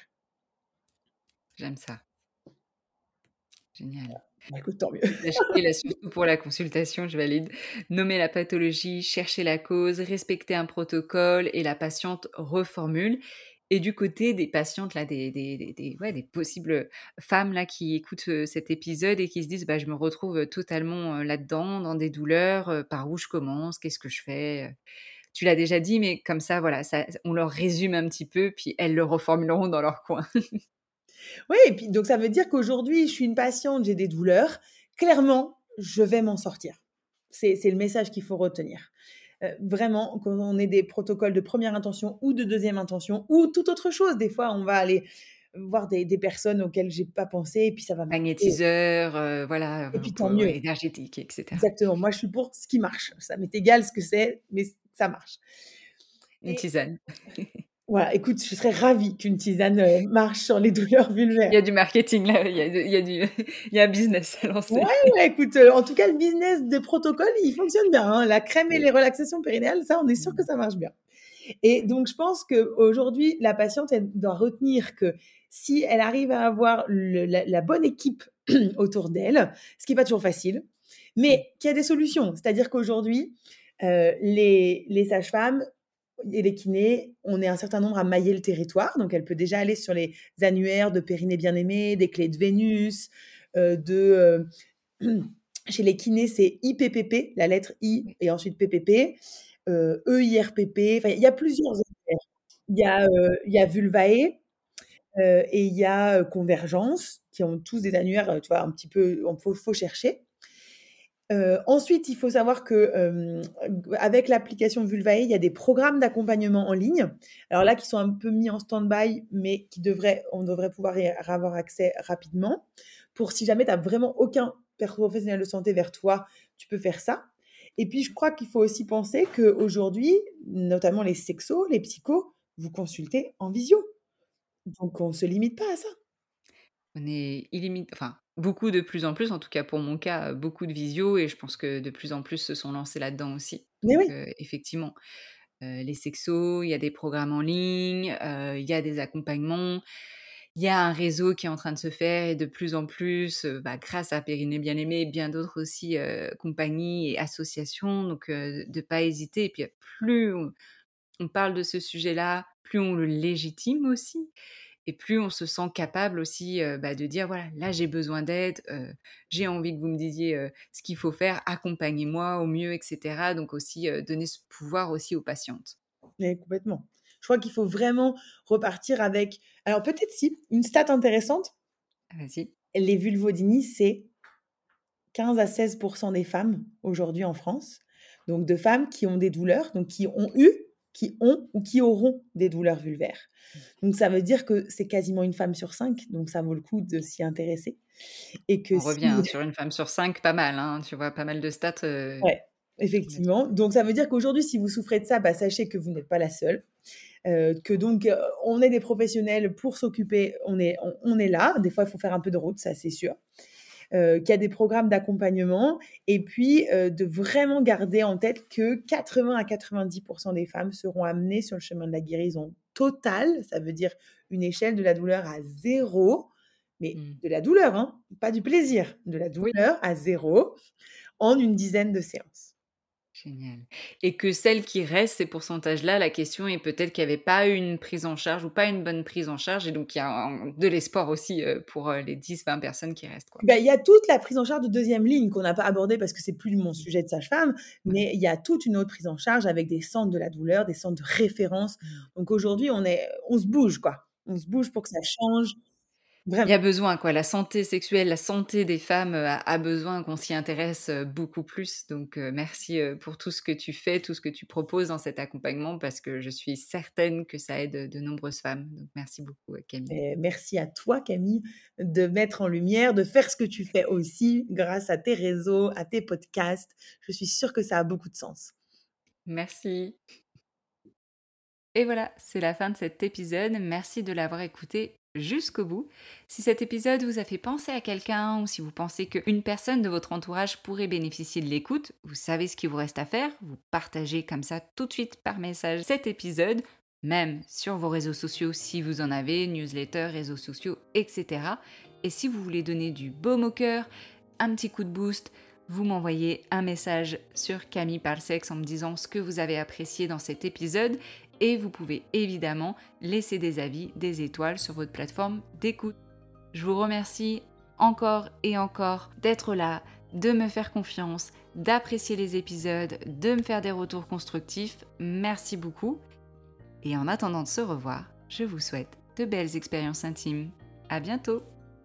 A: J'aime ça, génial.
F: Bah, écoute, tant mieux.
A: Message clé là, surtout pour la consultation, je valide. Nommer la pathologie, chercher la cause, respecter un protocole et la patiente reformule. Et du côté des patientes là, ouais, des possibles femmes là qui écoutent, cet épisode et qui se disent: «Bah, je me retrouve, totalement, là-dedans, dans des douleurs, par où je commence? Qu'est-ce que je fais?» Tu l'as déjà dit, mais comme ça, voilà, ça on leur résume un petit peu, puis elles le reformuleront dans leur coin.
F: Oui, et puis donc ça veut dire qu'aujourd'hui, je suis une patiente, j'ai des douleurs. Clairement, je vais m'en sortir. C'est le message qu'il faut retenir. Vraiment, quand on ait des protocoles de première intention ou de deuxième intention ou toute autre chose, des fois, on va aller voir des personnes auxquelles j'ai pas pensé et puis ça va marcher
A: Magnétiseur, voilà,
F: et puis
A: pour
F: tant
A: ouais,
F: mieux.
A: énergétique et cetera.
F: Exactement. Moi, je suis pour ce qui marche. Ça m'est égal ce que c'est, mais ça marche.
A: Une
F: Et
A: tisane.
F: voilà, écoute, je serais ravie qu'une tisane, marche sur les douleurs
A: Il y
F: vulvaires.
A: a du marketing là, il y a un business à
F: Ouais,
A: lancer.
F: ouais, écoute, en tout cas, le business des protocoles, il fonctionne bien, hein. La crème et les relaxations périnéales, ça, on est sûr que
A: Mmh.
F: ça marche bien. Et donc, je pense qu'aujourd'hui, la patiente, elle doit retenir que si elle arrive à avoir la bonne équipe autour d'elle, ce qui est pas toujours facile,
A: Mmh.
F: mais qu'il y a des solutions. C'est-à-dire qu'aujourd'hui, les sages-femmes et les kinés, on est un certain nombre à mailler le territoire. Donc, elle peut déjà aller sur les annuaires de Périnée bien-aimé, des clés de Vénus, chez les kinés, c'est IPPP, la lettre I
A: Oui.
F: et ensuite PPP, EIRPP, enfin, il y a plusieurs annuaires. Il y a Vulvae, et il y a, Convergence, qui ont tous des annuaires, tu vois, un petit peu, faut chercher. Ensuite, il faut savoir que, avec l'application Vulvae, il y a des programmes d'accompagnement en ligne. Alors là, qui sont un peu mis en stand-by, mais on devrait pouvoir y avoir accès rapidement. Pour si jamais tu as vraiment aucun professionnel de santé vers toi, tu peux faire ça. Et puis, je crois qu'il faut aussi penser qu'aujourd'hui, notamment les sexos, les psychos, vous consultez en visio. Donc on ne se limite pas à ça.
A: On est enfin, beaucoup de plus en plus, en tout cas pour mon cas, beaucoup de visio et je pense que de plus en plus se sont lancés là-dedans aussi.
F: Mais
A: Donc
F: oui,
A: effectivement, les sexos, il y a des programmes en ligne, il y a des accompagnements. Il y a un réseau qui est en train de se faire et de plus en plus, grâce à Périnée Bien-Aimée et bien d'autres aussi, compagnies et associations donc de pas hésiter et puis plus on parle de ce sujet-là, plus on le légitime aussi et plus on se sent capable aussi, de dire: «Voilà, là j'ai besoin d'aide, j'ai envie que vous me disiez, ce qu'il faut faire, accompagnez-moi au mieux» et cetera. Donc aussi, donner ce pouvoir aussi aux patientes.
F: mais complètement. Je crois qu'il faut vraiment repartir avec alors peut-être si, une stat intéressante,
A: Vas-y.
F: les vulvodynies, c'est 15 à 16 des femmes aujourd'hui en France, donc de femmes qui ont des douleurs, donc qui ont eu, qui ont ou qui auront des douleurs vulvaires. Donc ça veut dire que c'est quasiment une femme sur 5, donc ça vaut le coup de s'y intéresser et que
A: On revient,
F: si
A: hein, sur une femme sur 5, pas mal, hein, tu vois? Pas mal de stats,
F: ouais,
A: là-dessus.
F: effectivement. Donc ça veut dire qu'aujourd'hui, si vous souffrez de ça, sachez que vous n'êtes pas la seule, que donc on est des professionnels pour s'occuper, on est là. Des fois, il faut faire un peu de route, ça, c'est sûr. Qu'il y a des programmes d'accompagnement et puis, de vraiment garder en tête que 80 à 90 des femmes seront amenées sur le chemin de la guérison totale. Ça veut dire une échelle de la douleur à 0, mais
A: Mmh.
F: de la douleur, hein, pas du plaisir, de la
A: Oui.
F: douleur à 0 en une dizaine de séances.
A: Génial et que celles qui restent, ces pourcentages-là, la question est peut-être qu'il y avait pas eu une prise en charge ou pas une bonne prise en charge et donc il y a de l'espoir aussi, pour, les 10-20 personnes qui restent, quoi.
F: Il y a toute la prise en charge de deuxième ligne qu'on n'a pas abordée parce que c'est plus mon
A: Mmh.
F: sujet de sage-femme, mais il y a toute une autre prise en charge avec des centres de la douleur, des centres de référence.
A: Mmh.
F: Donc aujourd'hui, on se bouge, quoi. On se bouge pour que ça change,
A: Il
F: vraiment.
A: y a besoin, quoi. La santé sexuelle, la santé des femmes, a besoin qu'on s'y intéresse, beaucoup plus. Donc, merci, pour tout ce que tu fais, tout ce que tu proposes dans cet accompagnement parce que je suis certaine que ça aide, de nombreuses femmes. Donc merci beaucoup, Camille.
F: Et merci à toi, Camille, de mettre en lumière, de faire ce que tu fais aussi grâce à tes réseaux, à tes podcasts. Je suis sûre que ça a beaucoup de sens.
A: Merci. Et voilà, c'est la fin de cet épisode. Merci de l'avoir écouté jusqu'au bout. Si cet épisode vous a fait penser à quelqu'un ou si vous pensez qu'une personne de votre entourage pourrait bénéficier de l'écoute, vous savez ce qu'il vous reste à faire. Vous partagez comme ça tout de suite par message cet épisode, même sur vos réseaux sociaux si vous en avez, newsletters, réseaux sociaux, etc. Et si vous voulez donner du baume au cœur, un petit coup de boost, vous m'envoyez un message sur Camille Parle Sexe en me disant ce que vous avez apprécié dans cet épisode et vous pouvez évidemment laisser des avis, des étoiles sur votre plateforme d'écoute. Je vous remercie encore et encore d'être là, de me faire confiance, d'apprécier les épisodes, de me faire des retours constructifs. Merci beaucoup. Et en attendant de se revoir, je vous souhaite de belles expériences intimes. À bientôt!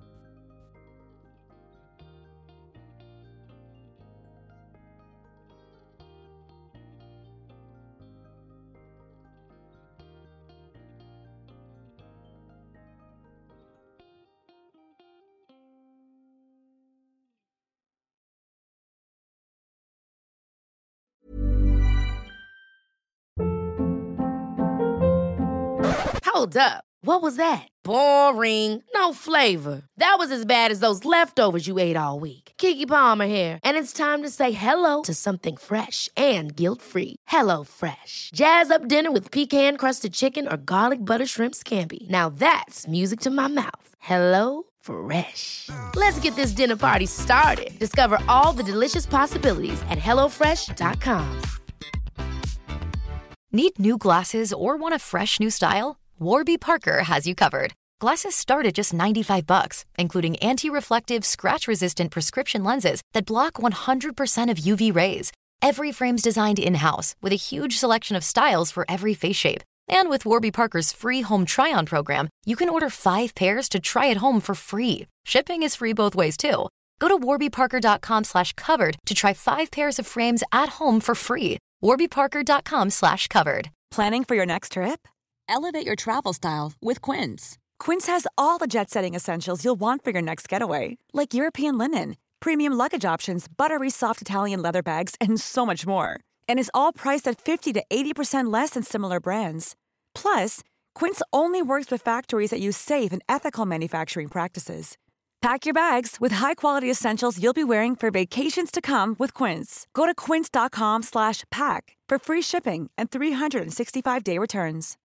I: Hold up. What was that? Boring. No flavor. That was as bad as those leftovers you ate all week. Keke Palmer here, and it's time to say hello to something fresh and guilt-free. Hello Fresh. Jazz up dinner with pecan-crusted chicken or garlic butter shrimp scampi. Now that's music to my mouth. Hello Fresh. Let's get this dinner party started. Discover all the delicious possibilities at hellofresh.com.
J: Need new glasses or want a fresh new style? Warby Parker has you covered. Glasses start at just $95, including anti-reflective, scratch-resistant prescription lenses that block 100% of UV rays. Every frame's designed in-house with a huge selection of styles for every face shape. And with Warby Parker's free home try-on program, you can order 5 pairs to try at home for free. Shipping is free both ways, too. Go to warbyparker.com/covered to try 5 pairs of frames at home for free. warbyparker.com/covered.
K: Planning for your next trip? Elevate your travel style with Quince. Quince has all the jet-setting essentials you'll want for your next getaway, like European linen, premium luggage options, buttery soft Italian leather bags, and so much more. And is all priced at 50 to 80% less than similar brands. Plus, Quince only works with factories that use safe and ethical manufacturing practices. Pack your bags with high-quality essentials you'll be wearing for vacations to come with Quince. Go to quince.com/pack for free shipping and 365-day returns.